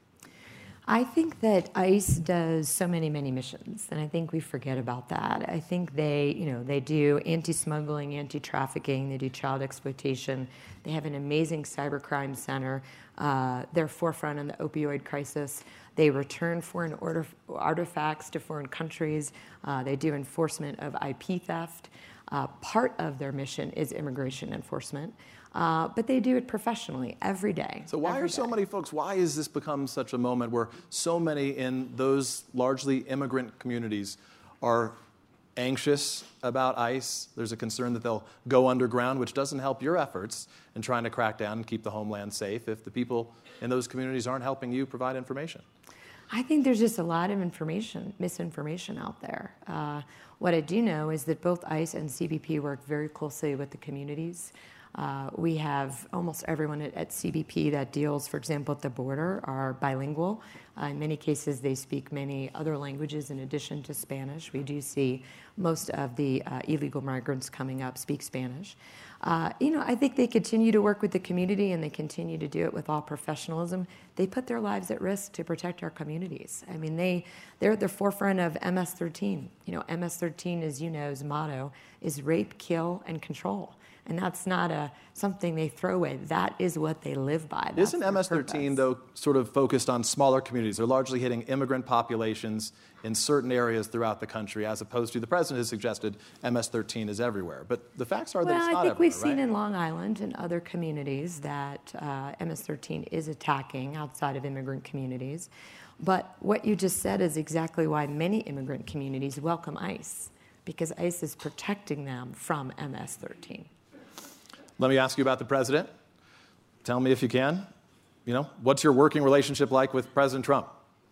I think that ICE does so many, many missions, and I think we forget about that. I think they, you know, they do anti-smuggling, anti-trafficking, they do child exploitation. They have an amazing cybercrime center. Uh, they're forefront in the opioid crisis. They return foreign order, artifacts to foreign countries. Uh, they do enforcement of I P theft. Uh, part of their mission is immigration enforcement. Uh, but they do it professionally every day. So why every are so day. many folks, why has this become such a moment where so many in those largely immigrant communities are anxious about ICE? There's a concern that they'll go underground, which doesn't help your efforts in trying to crack down and keep the homeland safe if the people in those communities aren't helping you provide information. I think there's just a lot of information, misinformation out there. Uh, what I do know is that both ICE and C B P work very closely with the communities. Uh, we have almost everyone at, at C B P that deals, for example, at the border are bilingual. Uh, in many cases, they speak many other languages in addition to Spanish. We do see most of the uh, illegal migrants coming up speak Spanish. Uh, you know, I think they continue to work with the community, and they continue to do it with all professionalism. They put their lives at risk to protect our communities. I mean, they, they're at the forefront of M S thirteen. You know, M S thirteen, as you know's motto is rape, kill, and control. And that's not a something they throw away. That is what they live by. That's Isn't M S thirteen, though, sort of focused on smaller communities? They're largely hitting immigrant populations in certain areas throughout the country, as opposed to, the president has suggested M S thirteen is everywhere. But the facts are that well, it's not I think everywhere, we've seen right? in Long Island and other communities that uh, M S thirteen is attacking outside of immigrant communities. But what you just said is exactly why many immigrant communities welcome ICE, because ICE is protecting them from M S thirteen. Let me ask you about the president. Tell me if you can. You know, what's your working relationship like with President Trump?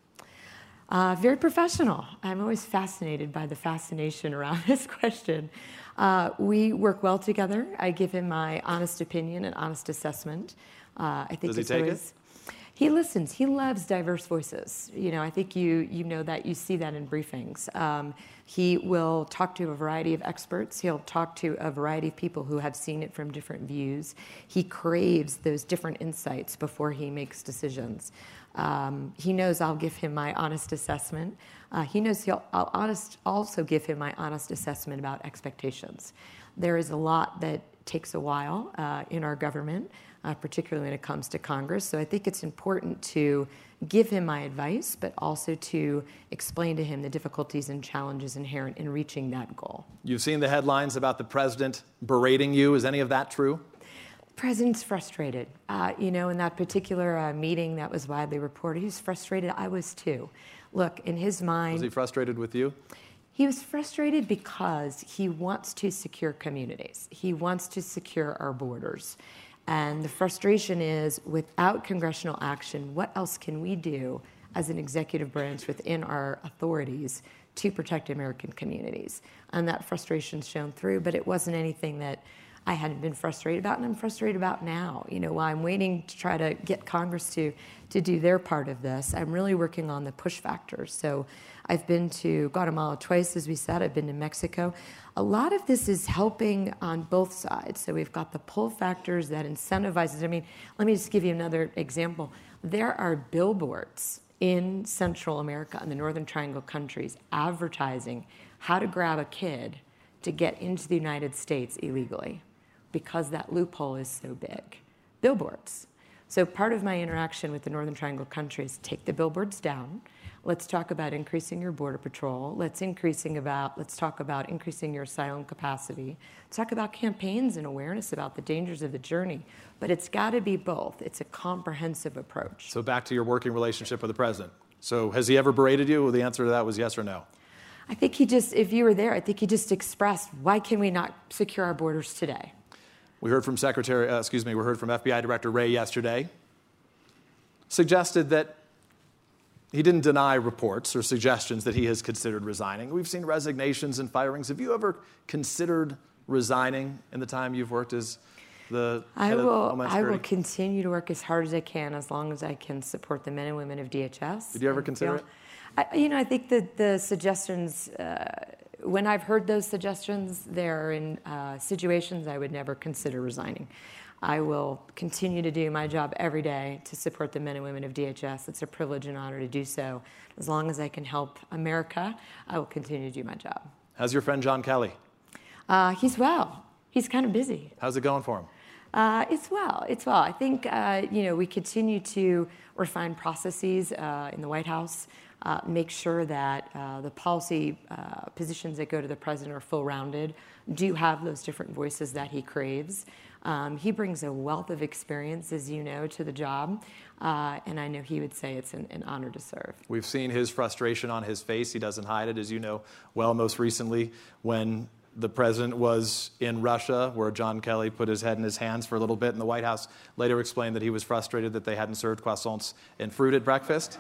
Uh, very professional. I'm always fascinated by the fascination around this question. Uh, we work well together. I give him my honest opinion and honest assessment. Uh, I think Does he it's take always, it? He listens. He loves diverse voices. You know, I think you you know that. You see that in briefings. Um, he will talk to a variety of experts. He'll talk to a variety of people who have seen it from different views. He craves those different insights before he makes decisions. Um, he knows I'll give him my honest assessment. Uh, he knows he'll, I'll honest, also give him my honest assessment about expectations. There is a lot that takes a while uh, in our government, uh, particularly when it comes to Congress. So I think it's important to give him my advice, but also to explain to him the difficulties and challenges inherent in reaching that goal. You've seen the headlines about the president berating you. Is any of that true? The president's frustrated. Uh, you know, in that particular uh, meeting that was widely reported, he was frustrated. I was too. Look, in his mind... Was he frustrated with you? He was frustrated because he wants to secure communities. He wants to secure our borders. And the frustration is, without congressional action, what else can we do as an executive branch within our authorities to protect American communities? And that frustration's shown through, but it wasn't anything that I hadn't been frustrated about, and I'm frustrated about now. You know, while I'm waiting to try to get Congress to, to do their part of this, I'm really working on the push factors. So I've been to Guatemala twice, as we said. I've been to Mexico. A lot of this is helping on both sides. So we've got the pull factors that incentivizes. I mean, let me just give you another example. There are billboards in Central America and the Northern Triangle countries advertising how to grab a kid to get into the United States illegally, because that loophole is so big. Billboards. So part of my interaction with the Northern Triangle countries, take the billboards down. Let's talk about increasing your border patrol. Let's increasing about. Let's talk about increasing your asylum capacity. Let's talk about campaigns and awareness about the dangers of the journey. But it's got to be both. It's a comprehensive approach. So back to your working relationship with the president. So has he ever berated you? Well, the answer to that was yes or no. I think he just, if you were there, I think he just expressed, why can we not secure our borders today? We heard from Secretary, uh, excuse me, we heard from F B I Director Wray yesterday, suggested that he didn't deny reports or suggestions that he has considered resigning. We've seen resignations and firings. Have you ever considered resigning in the time you've worked as the head I will, of Homeland I Security? will continue to work as hard as I can as long as I can support the men and women of D H S. Did you ever and consider feel- it? I, you know, I think that the suggestions, uh, when I've heard those suggestions, they're in uh, situations I would never consider resigning. I will continue to do my job every day to support the men and women of D H S. It's a privilege and honor to do so. As long as I can help America, I will continue to do my job. How's your friend John Kelly? Uh, he's well. He's kind of busy. How's it going for him? Uh, it's well. It's well. I think uh, you know we continue to refine processes uh, in the White House. Uh, make sure that uh, the policy uh, positions that go to the president are full-rounded, do have those different voices that he craves. Um, he brings a wealth of experience, as you know, to the job, uh, and I know he would say it's an, an honor to serve. We've seen his frustration on his face. He doesn't hide it, as you know well, most recently when the president was in Russia, where John Kelly put his head in his hands for a little bit, and the White House later explained that he was frustrated that they hadn't served croissants and fruit at breakfast.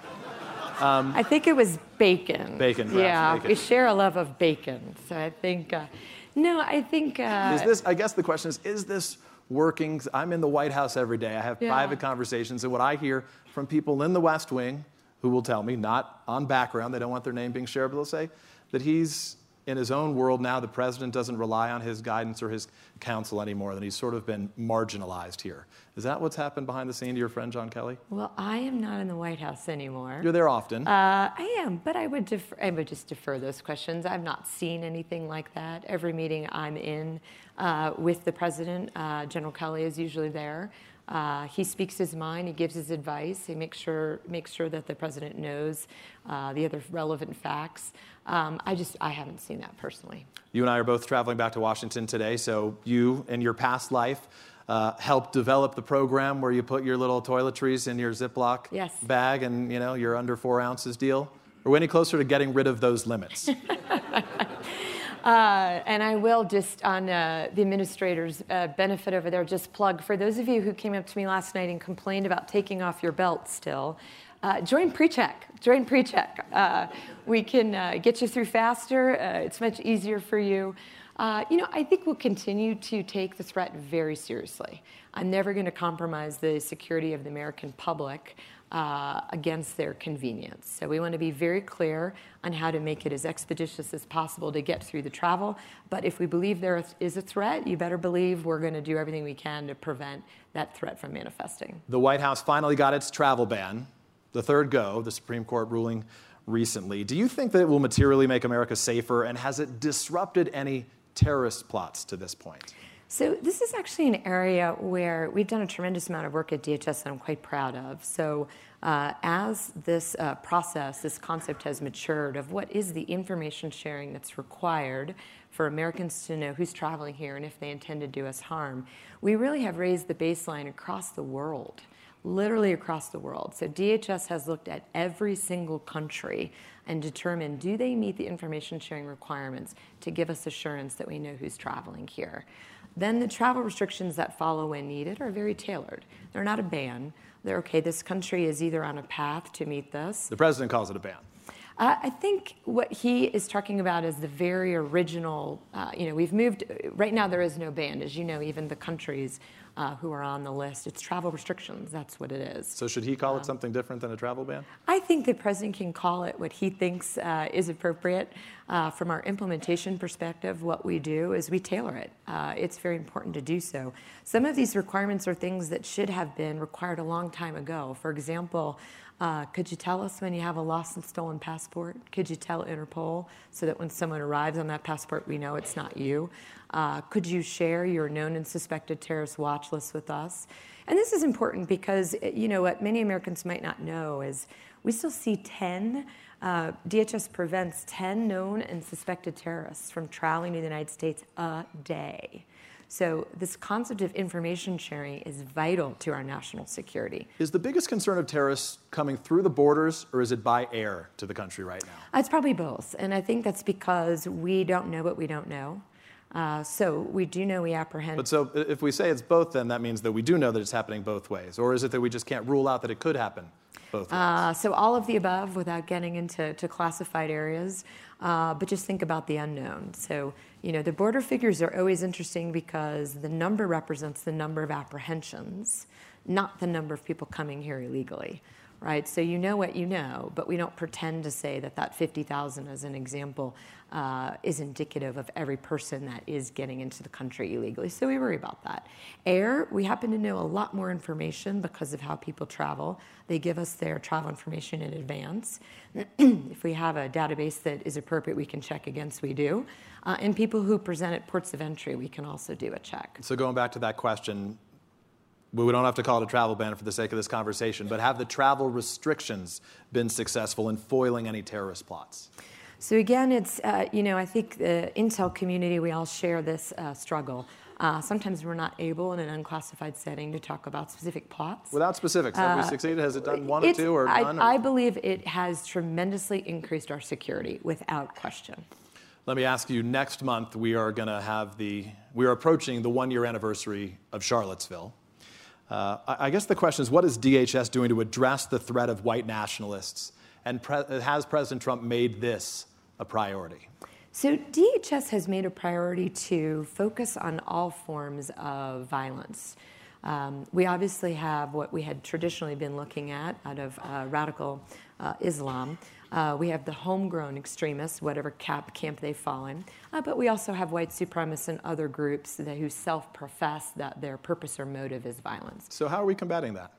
Um, I think it was bacon. Bacon, yeah. bacon. We share a love of bacon, so I think. Uh, no, I think. Uh, is this? I guess the question is: is this working? I'm in the White House every day. I have yeah. private conversations, and what I hear from people in the West Wing, who will tell me, not on background, they don't want their name being shared, but they'll say that he's in his own world now. The president doesn't rely on his guidance or his counsel anymore. That he's sort of been marginalized here. Is that what's happened behind the scene to your friend John Kelly? Well, I am not in the White House anymore. You're there often. Uh, I am, but I would defer, I would just defer those questions. I've not seen anything like that. Every meeting I'm in uh, with the president, uh, General Kelly is usually there. Uh, he speaks his mind. He gives his advice. He makes sure makes sure that the president knows uh, the other relevant facts. Um, I just I haven't seen that personally. You and I are both traveling back to Washington today. So you, in your past life, uh, helped develop the program where you put your little toiletries in your Ziploc yes. bag, and you know your under four ounces deal. Are we any closer to getting rid of those limits? Uh, and I will just, on uh, the administrator's uh, benefit over there, just plug, for those of you who came up to me last night and complained about taking off your belt still, uh, join PreCheck. Join PreCheck. Uh, we can uh, get you through faster. Uh, it's much easier for you. Uh, you know, I think we'll continue to take the threat very seriously. I'm never going to compromise the security of the American public Uh, against their convenience. So we want to be very clear on how to make it as expeditious as possible to get through the travel. But if we believe there is a threat, you better believe we're going to do everything we can to prevent that threat from manifesting. The White House finally got its travel ban, the third go, the Supreme Court ruling recently. Do you think that it will materially make America safer, and has it disrupted any terrorist plots to this point? So this is actually an area where we've done a tremendous amount of work at D H S that I'm quite proud of. So uh, as this uh, process, this concept has matured of what is the information sharing that's required for Americans to know who's traveling here and if they intend to do us harm, we really have raised the baseline across the world, literally across the world. So D H S has looked at every single country and determined, do they meet the information sharing requirements to give us assurance that we know who's traveling here? Then the travel restrictions that follow when needed are very tailored. They're not a ban. They're, okay, this country is either on a path to meet this. The president calls it a ban. Uh, I think what he is talking about is the very original, uh, you know, we've moved, right now there is no ban. As you know, even the countries uh, who are on the list, it's travel restrictions, that's what it is. So should he call it something different than a travel ban? I think the president can call it what he thinks uh, is appropriate. Uh, from our implementation perspective, what we do is we tailor it. Uh, it's very important to do so. Some of these requirements are things that should have been required a long time ago. For example, Uh, could you tell us when you have a lost and stolen passport? Could you tell Interpol so that when someone arrives on that passport, we know it's not you? Uh, could you share your known and suspected terrorist watch list with us? And this is important because, you know, what many Americans might not know is we still see ten, uh, D H S prevents ten known and suspected terrorists from traveling to the United States a day. So this concept of information sharing is vital to our national security. Is the biggest concern of terrorists coming through the borders, or is it by air to the country right now? It's probably both, and I think that's because we don't know what we don't know. Uh, so we do know we apprehend. But so if we say it's both, then that means that we do know that it's happening both ways, or is it that we just can't rule out that it could happen both ways? Uh, so all of the above, without getting into to classified areas, uh, but just think about the unknown. So, you know, the border figures are always interesting because the number represents the number of apprehensions, not the number of people coming here illegally, right? So you know what you know, but we don't pretend to say that that fifty thousand, as an example, uh, is indicative of every person that is getting into the country illegally. So we worry about that. Air, we happen to know a lot more information because of how people travel. They give us their travel information in advance. If we have a database that is appropriate, we can check against, we do. Uh, and people who present at ports of entry, we can also do a check. So going back to that question, we don't have to call it a travel ban for the sake of this conversation, but have the travel restrictions been successful in foiling any terrorist plots? So again, it's, uh, you know, I think the intel community, we all share this uh, struggle. Uh, sometimes we're not able in an unclassified setting to talk about specific plots. Without specifics, have we Uh, succeeded? Has it done one or It's- two or I, none? or- I believe it has tremendously increased our security, without question. Let me ask you, next month we are going to have the, we are approaching the one-year anniversary of Charlottesville. Uh, I I guess the question is, what is D H S doing to address the threat of white nationalists? And pre- has President Trump made this a priority? So D H S has made a priority to focus on all forms of violence. Um, we obviously have what we had traditionally been looking at out of uh, radical uh, Islam. Uh, we have the homegrown extremists, whatever cap, camp they fall in. Uh, but we also have white supremacists and other groups that, who self-profess that their purpose or motive is violence. So how are we combating that?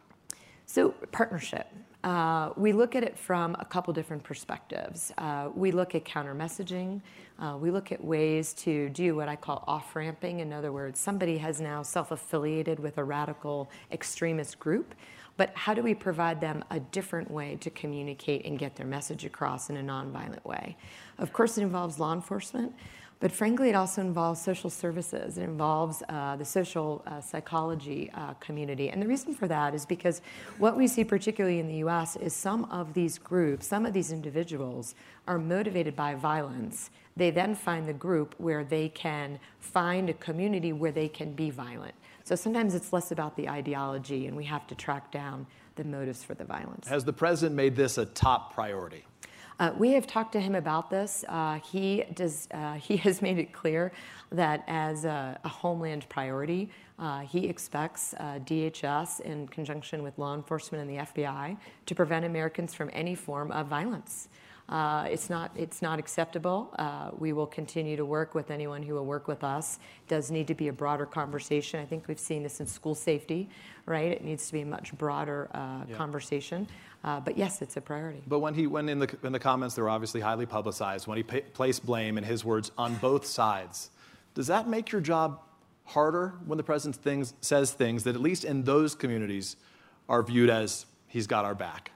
So partnership. Uh, we look at it from a couple different perspectives. Uh, we look at counter-messaging. Uh, we look at ways to do what I call off-ramping. In other words, somebody has now self-affiliated with a radical extremist group, but how do we provide them a different way to communicate and get their message across in a nonviolent way? Of course, it involves law enforcement. But frankly, it also involves social services. It involves uh, the social uh, psychology uh, community. And the reason for that is because what we see, particularly in the U S, is some of these groups, some of these individuals are motivated by violence. They then find the group where they can find a community where they can be violent. So sometimes it's less about the ideology, and we have to track down the motives for the violence. Has the president made this a top priority? Uh, we have talked to him about this. Uh, he does. Uh, he has made it clear that as a, a homeland priority, uh, he expects uh, D H S, in conjunction with law enforcement and the F B I, to prevent Americans from any form of violence. Uh, it's not. It's not acceptable. Uh, we will continue to work with anyone who will work with us. It does need to be a broader conversation. I think we've seen this in school safety, right? It needs to be a much broader uh, yeah. conversation. Uh, but yes, it's a priority. But when he, when in the in the comments, they were obviously highly publicized. When he pa- placed blame, in his words, on both sides, does that make your job harder when the president things, says things that, at least in those communities, are viewed as he's got our back?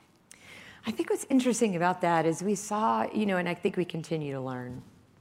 I think what's interesting about that is we saw, you know, and I think we continue to learn.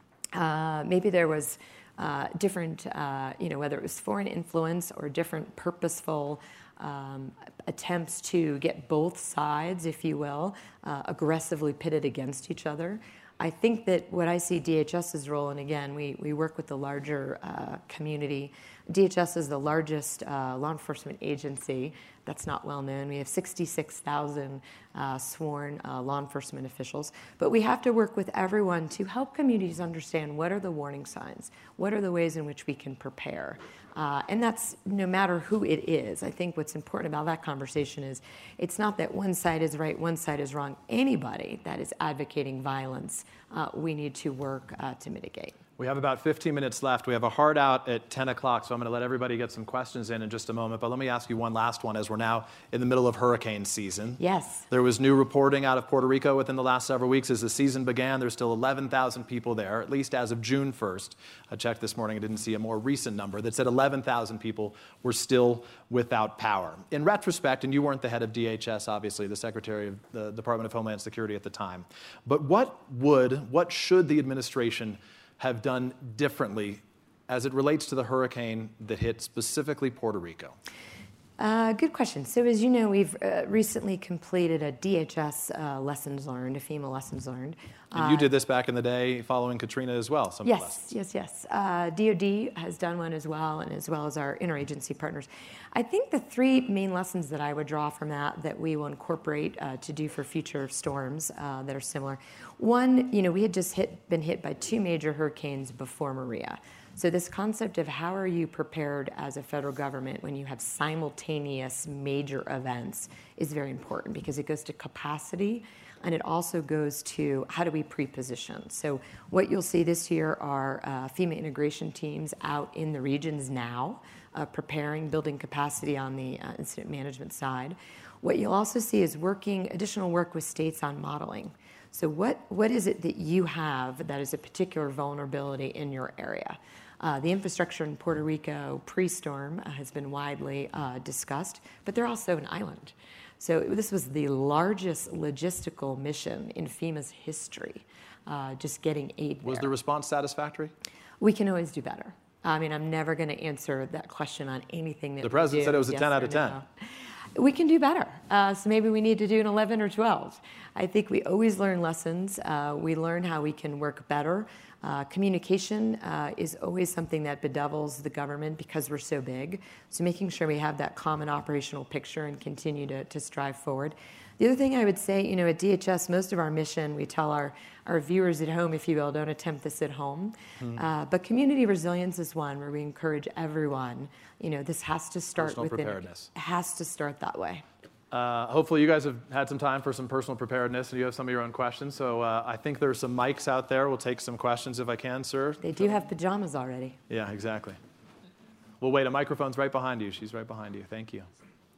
Uh, maybe there was uh, different, uh, you know, whether it was foreign influence or different purposeful um, attempts to get both sides, if you will, uh, aggressively pitted against each other. I think that what I see DHS's role, and again, we, we work with the larger uh, community. D H S is the largest uh, law enforcement agency. That's not well known. We have sixty-six thousand uh, sworn uh, law enforcement officials. But we have to work with everyone to help communities understand what are the warning signs, what are the ways in which we can prepare. Uh, and that's no matter who it is. I think what's important about that conversation is it's not that one side is right, one side is wrong. Anybody that is advocating violence, uh, we need to work uh, to mitigate. We have about fifteen minutes left. We have a hard out at ten o'clock, so I'm going to let everybody get some questions in in just a moment. But let me ask you one last one as we're now in the middle of hurricane season. Yes. There was new reporting out of Puerto Rico within the last several weeks. As the season began, there's still eleven thousand people there, at least as of June first. I checked this morning. I didn't see a more recent number that said eleven thousand people were still without power. In retrospect, and you weren't the head of D H S, obviously, the Secretary of the Department of Homeland Security at the time, but what would, what should the administration have done differently as it relates to the hurricane that hit specifically Puerto Rico? Uh, good question. So as you know, we've uh, recently completed a D H S uh, lessons learned, a FEMA lessons learned. And you did this back in the day following Katrina as well, some of the Yes, lessons. yes, yes. Uh, D O D has done one as well, and as well as our interagency partners. I think the three main lessons that I would draw from that that we will incorporate uh, to do for future storms uh, that are similar. One, you know, we had just hit, been hit by two major hurricanes before Maria. So this concept of how are you prepared as a federal government when you have simultaneous major events is very important, because it goes to capacity, and it also goes to how do we pre-position. So what you'll see this year are uh, FEMA integration teams out in the regions now, uh, preparing, building capacity on the uh, incident management side. What you'll also see is working, additional work with states on modeling. So what, what is it that you have that is a particular vulnerability in your area? Uh, the infrastructure in Puerto Rico pre-storm uh, has been widely uh, discussed, but they're also an island. So this was the largest logistical mission in FEMA's history, uh, just getting aid Was there. the response satisfactory? We can always do better. I mean, I'm never going to answer that question on anything that The we president do, said it was a yes ten out or of ten. no. We can do better. Uh, so maybe we need to do an eleven or twelve. I think we always learn lessons. Uh, we learn how we can work better. Uh, communication uh, is always something that bedevils the government because we're so big. So making sure we have that common operational picture and continue to, to strive forward. The other thing I would say, you know, at D H S, most of our mission, we tell our, our viewers at home, if you will, don't attempt this at home. Mm-hmm. Uh, but community resilience is one where we encourage everyone, you know, this has to start Personal within, preparedness. It has to start that way. Uh, hopefully you guys have had some time for some personal preparedness and you have some of your own questions. So uh, I think there's some mics out there. We'll take some questions if I can, sir. They do have pajamas already. Yeah, exactly. Well, wait, a microphone's right behind you. She's right behind you. Thank you.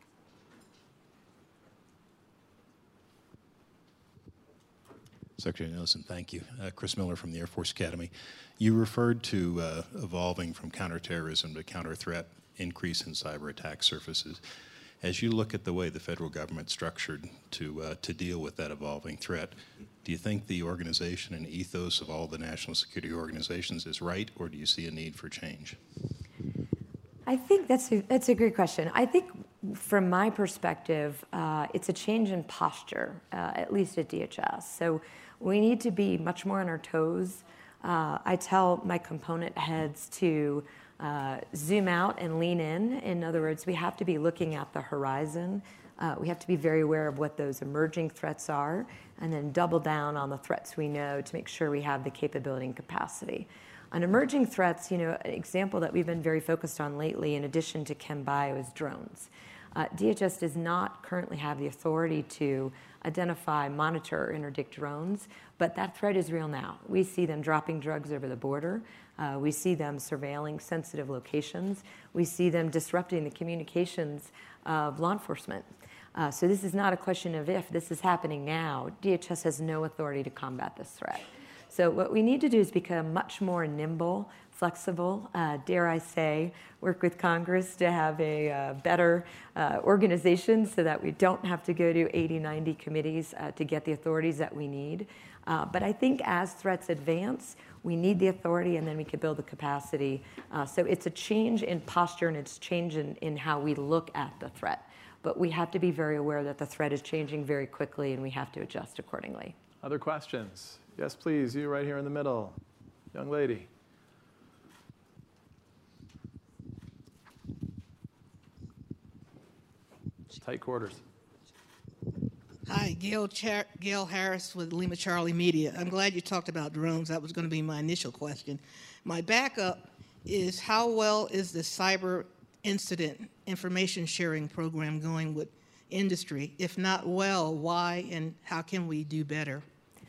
Secretary Nelson, thank you. Uh, Chris Miller from the Air Force Academy. You referred to uh, evolving from counterterrorism to counter-threat, increase in cyber attack surfaces. As you look at the way the federal government's structured to uh, to deal with that evolving threat, do you think the organization and ethos of all the national security organizations is right, or do you see a need for change? I think that's a, that's a great question. I think from my perspective, uh, it's a change in posture, uh, at least at D H S. So we need to be much more on our toes. Uh, I tell my component heads to uh, zoom out and lean in. In other words, we have to be looking at the horizon. Uh, we have to be very aware of what those emerging threats are, and then double down on the threats we know to make sure we have the capability and capacity. On emerging threats, you know, an example that we've been very focused on lately, in addition to ChemBio, is drones. Uh, D H S does not currently have the authority to identify, monitor, or interdict drones, but that threat is real now. We see them dropping drugs over the border. Uh, we see them surveilling sensitive locations. We see them disrupting the communications of law enforcement. Uh, so this is not a question of if, this is happening now. D H S has no authority to combat this threat. So what we need to do is become much more nimble, flexible, uh, dare I say, work with Congress to have a uh, better uh, organization so that we don't have to go to eighty, ninety committees uh, to get the authorities that we need. Uh, but I think as threats advance, we need the authority, and then we can build the capacity. Uh, so it's a change in posture, and it's a change in, in how we look at the threat. But we have to be very aware that the threat is changing very quickly, and we have to adjust accordingly. Other questions? Yes, please. You right here in the middle. Young lady. Tight quarters. Hi, Gail, Char- Gail Harris with Lima Charlie Media. I'm glad you talked about drones. That was going to be my initial question. My backup is, how well is the cyber incident information sharing program going with industry? If not well, why, and how can we do better?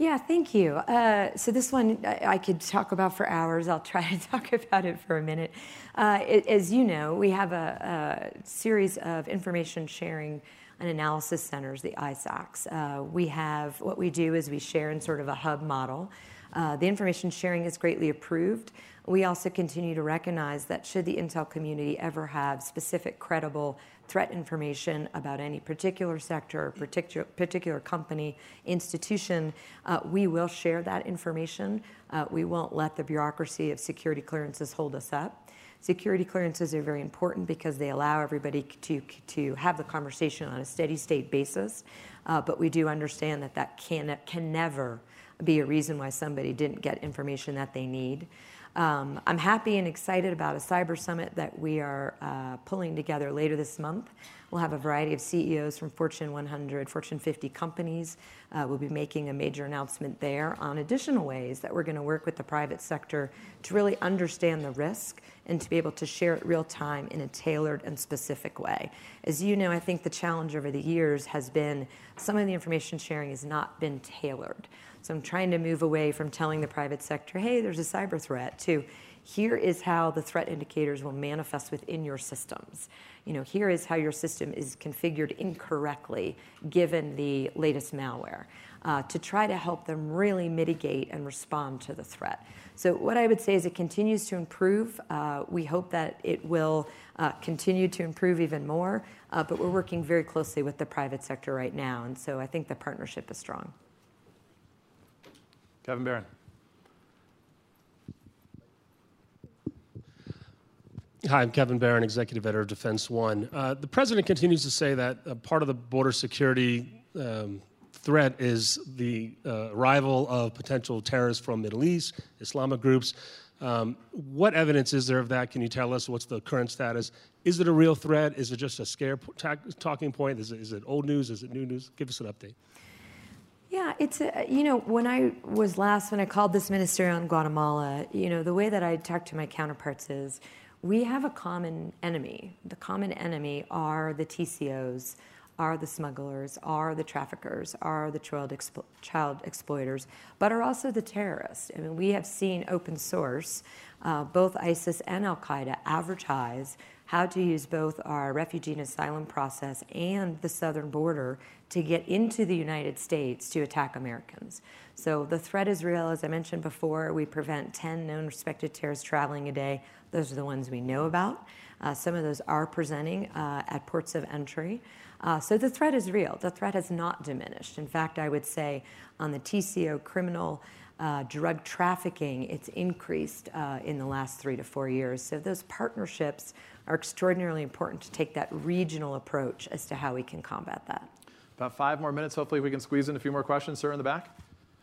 Yeah, thank you. Uh, so this one I, I could talk about for hours. I'll try to talk about it for a minute. Uh, it, as you know, we have a, a series of information sharing and analysis centers, the I SACs. Uh, we have, what we do is we share in sort of a hub model. Uh, the information sharing is greatly approved. We also continue to recognize that should the intel community ever have specific, credible threat information about any particular sector, particular, particular company, institution, uh, we will share that information. Uh, we won't let the bureaucracy of security clearances hold us up. Security clearances are very important because they allow everybody to, to have the conversation on a steady state basis, uh, but we do understand that that can, can never be a reason why somebody didn't get information that they need. Um, I'm happy and excited about a cyber summit that we are uh, pulling together later this month. We'll have a variety of C E Os from Fortune one hundred, Fortune fifty companies. Uh, we'll be making a major announcement there on additional ways that we're going to work with the private sector to really understand the risk and to be able to share it real time in a tailored and specific way. As you know, I think the challenge over the years has been some of the information sharing has not been tailored. So I'm trying to move away from telling the private sector, hey, there's a cyber threat, to here is how the threat indicators will manifest within your systems. You know, here is how your system is configured incorrectly given the latest malware, uh, to try to help them really mitigate and respond to the threat. So what I would say is it continues to improve. Uh, we hope that it will uh, continue to improve even more, uh, but we're working very closely with the private sector right now, and so I think the partnership is strong. Kevin Barron. Hi, I'm Kevin Barron, Executive Editor of Defense One. Uh, the President continues to say that uh, part of the border security um, threat is the uh, arrival of potential terrorists from Middle East, Islamic groups. Um, what evidence is there of that? Can you tell us what's the current status? Is it a real threat? Is it just a scare ta- talking point? Is it, is it old news? Is it new news? Give us an update. Yeah, it's, a, you know, when I was last, when I called this minister on Guatemala, you know, the way that I talk to my counterparts is we have a common enemy. The common enemy are the T C Os, are the smugglers, are the traffickers, are the child, explo- child exploiters, but are also the terrorists. I mean, we have seen open source, uh, both ISIS and Al-Qaeda advertise how to use both our refugee and asylum process and the southern border to get into the United States to attack Americans. So the threat is real. As I mentioned before, we prevent ten known suspected terrorists traveling a day. Those are the ones we know about. Uh, some of those are presenting uh, at ports of entry. Uh, so the threat is real. The threat has not diminished. In fact, I would say on the T C O criminal uh, drug trafficking, it's increased uh, in the last three to four years. So those partnerships are extraordinarily important to take that regional approach as to how we can combat that. About five more minutes. Hopefully we can squeeze in a few more questions. Sir, in the back.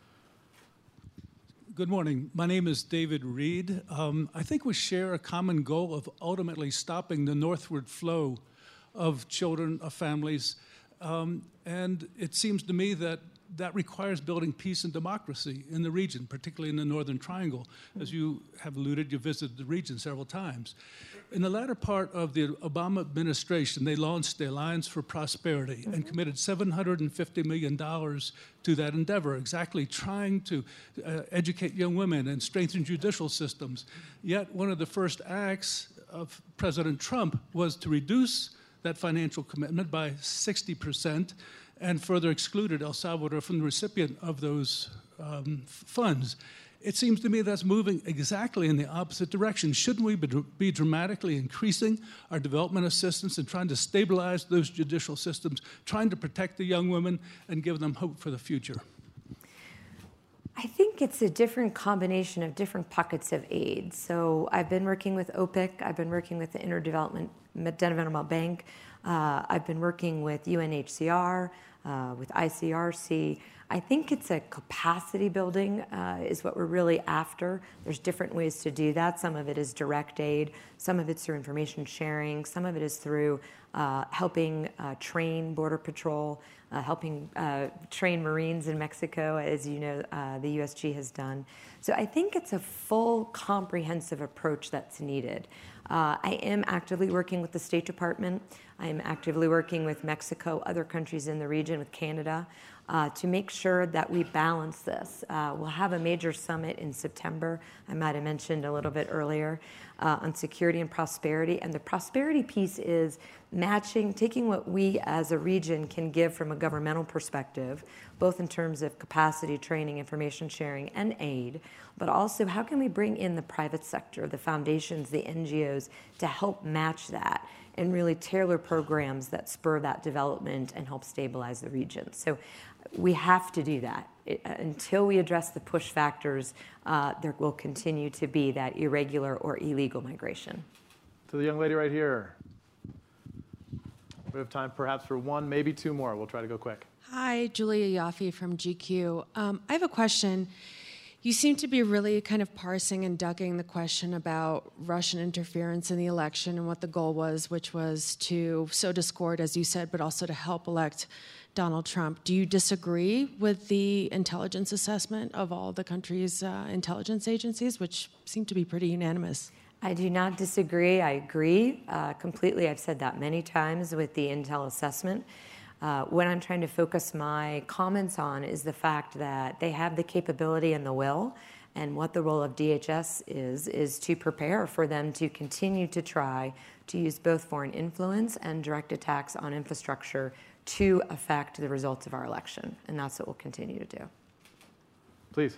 Good morning. My name is David Reed. Um, I think we share a common goal of ultimately stopping the northward flow of children, of families. Um, and it seems to me that that requires building peace and democracy in the region, particularly in the Northern Triangle. As you have alluded, you visited the region several times. In the latter part of the Obama administration, they launched the Alliance for Prosperity and committed seven hundred fifty million dollars to that endeavor, exactly trying to uh, educate young women and strengthen judicial systems. Yet one of the first acts of President Trump was to reduce that financial commitment by sixty percent and further excluded El Salvador from the recipient of those um, funds. It seems to me that's moving exactly in the opposite direction. Shouldn't we be dramatically increasing our development assistance and trying to stabilize those judicial systems, trying to protect the young women and give them hope for the future? I think it's a different combination of different pockets of aid. So I've been working with O P I C. I've been working with the Interdevelopmental Bank. Uh, I've been working with U N H C R, uh, with I C R C. I think it's a capacity building uh, is what we're really after. There's different ways to do that. Some of it is direct aid. Some of it's through information sharing. Some of it is through uh, helping uh, train Border Patrol, uh, helping uh, train Marines in Mexico, as you know, uh, the U S G has done. So I think it's a full, comprehensive approach that's needed. Uh, I am actively working with the State Department. I am actively working with Mexico, other countries in the region. region with Canada uh, to make sure that we balance this. Uh, we'll have a major summit in September, I might have mentioned a little bit earlier, uh, on security and prosperity. And the prosperity piece is matching, taking what we as a region can give from a governmental perspective, both in terms of capacity, training, information sharing, and aid, but also how can we bring in the private sector, the foundations, the N G Os, to help match that and really tailor programs that spur that development and help stabilize the region. So we have to do that. It, uh, until we address the push factors, uh, there will continue to be that irregular or illegal migration. To the young lady right here. We have time perhaps for one, maybe two more. We'll try to go quick. Hi, Julia Yaffe from G Q. Um, I have a question. You seem to be really kind of parsing and ducking the question about Russian interference in the election and what the goal was, which was to sow discord, as you said, but also to help elect Donald Trump. Do you disagree with the intelligence assessment of all the country's uh, intelligence agencies, which seem to be pretty unanimous? I do not disagree. I agree uh, completely. I've said that many times with the intel assessment. Uh, what I'm trying to focus my comments on is the fact that they have the capability and the will, and what the role of D H S is, is to prepare for them to continue to try to use both foreign influence and direct attacks on infrastructure to affect the results of our election. And that's what we'll continue to do. Please.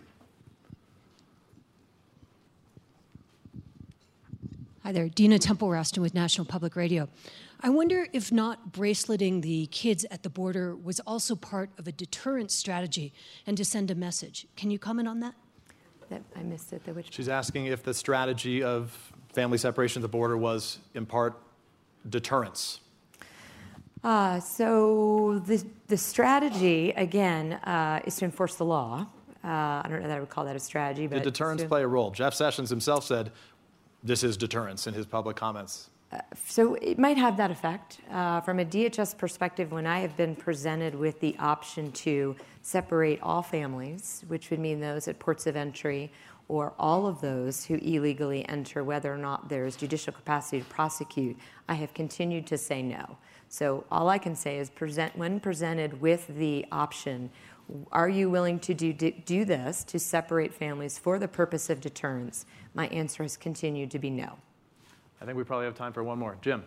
Hi there, Dina Temple-Raston with National Public Radio. I wonder if not braceleting the kids at the border was also part of a deterrent strategy and to send a message. Can you comment on that? That I missed it. The which She's asking if the strategy of family separation at the border was, in part, deterrence. Uh, so the, the strategy, again, uh, is to enforce the law. Uh, I don't know that I would call that a strategy. But Did deterrence to, play a role? Jeff Sessions himself said this is deterrence in his public comments. Uh, so it might have that effect. Uh, from a D H S perspective, when I have been presented with the option to separate all families, which would mean those at ports of entry or all of those who illegally enter, whether or not there's judicial capacity to prosecute, I have continued to say no. So all I can say is present, when presented with the option, are you willing to do, do this to separate families for the purpose of deterrence? My answer has continued to be no. I think we probably have time for one more. Jim.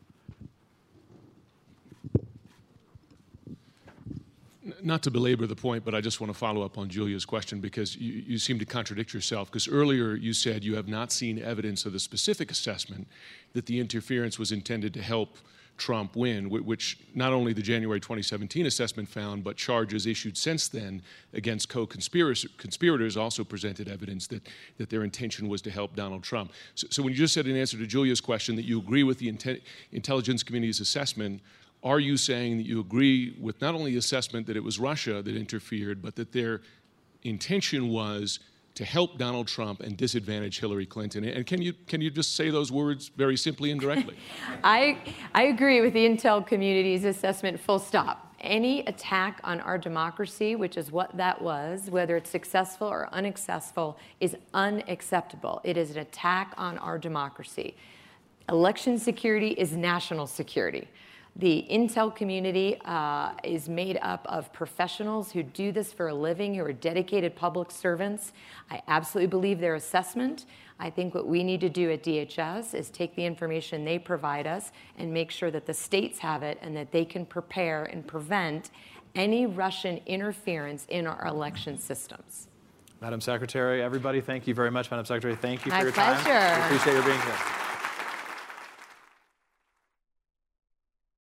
Not to belabor the point, but I just want to follow up on Julia's question because you, you seem to contradict yourself. Because earlier you said you have not seen evidence of the specific assessment that the interference was intended to help Trump win, which not only the January twenty seventeen assessment found, but charges issued since then against co-conspirators also presented evidence that, that their intention was to help Donald Trump. So, so when you just said in answer to Julia's question that you agree with the inte- intelligence community's assessment, are you saying that you agree with not only the assessment that it was Russia that interfered, but that their intention was to help Donald Trump and disadvantage Hillary Clinton? And can you can you just say those words very simply and directly? I I agree with the intel community's assessment, full stop. Any attack on our democracy, which is what that was, whether it's successful or unsuccessful, is unacceptable. It is an attack on our democracy. Election security is national security. The intel community uh, is made up of professionals who do this for a living, who are dedicated public servants. I absolutely believe their assessment. I think what we need to do at D H S is take the information they provide us and make sure that the states have it and that they can prepare and prevent any Russian interference in our election systems. Madam Secretary, everybody, thank you very much. Madam Secretary, thank you for My your pleasure. time. We appreciate your being here.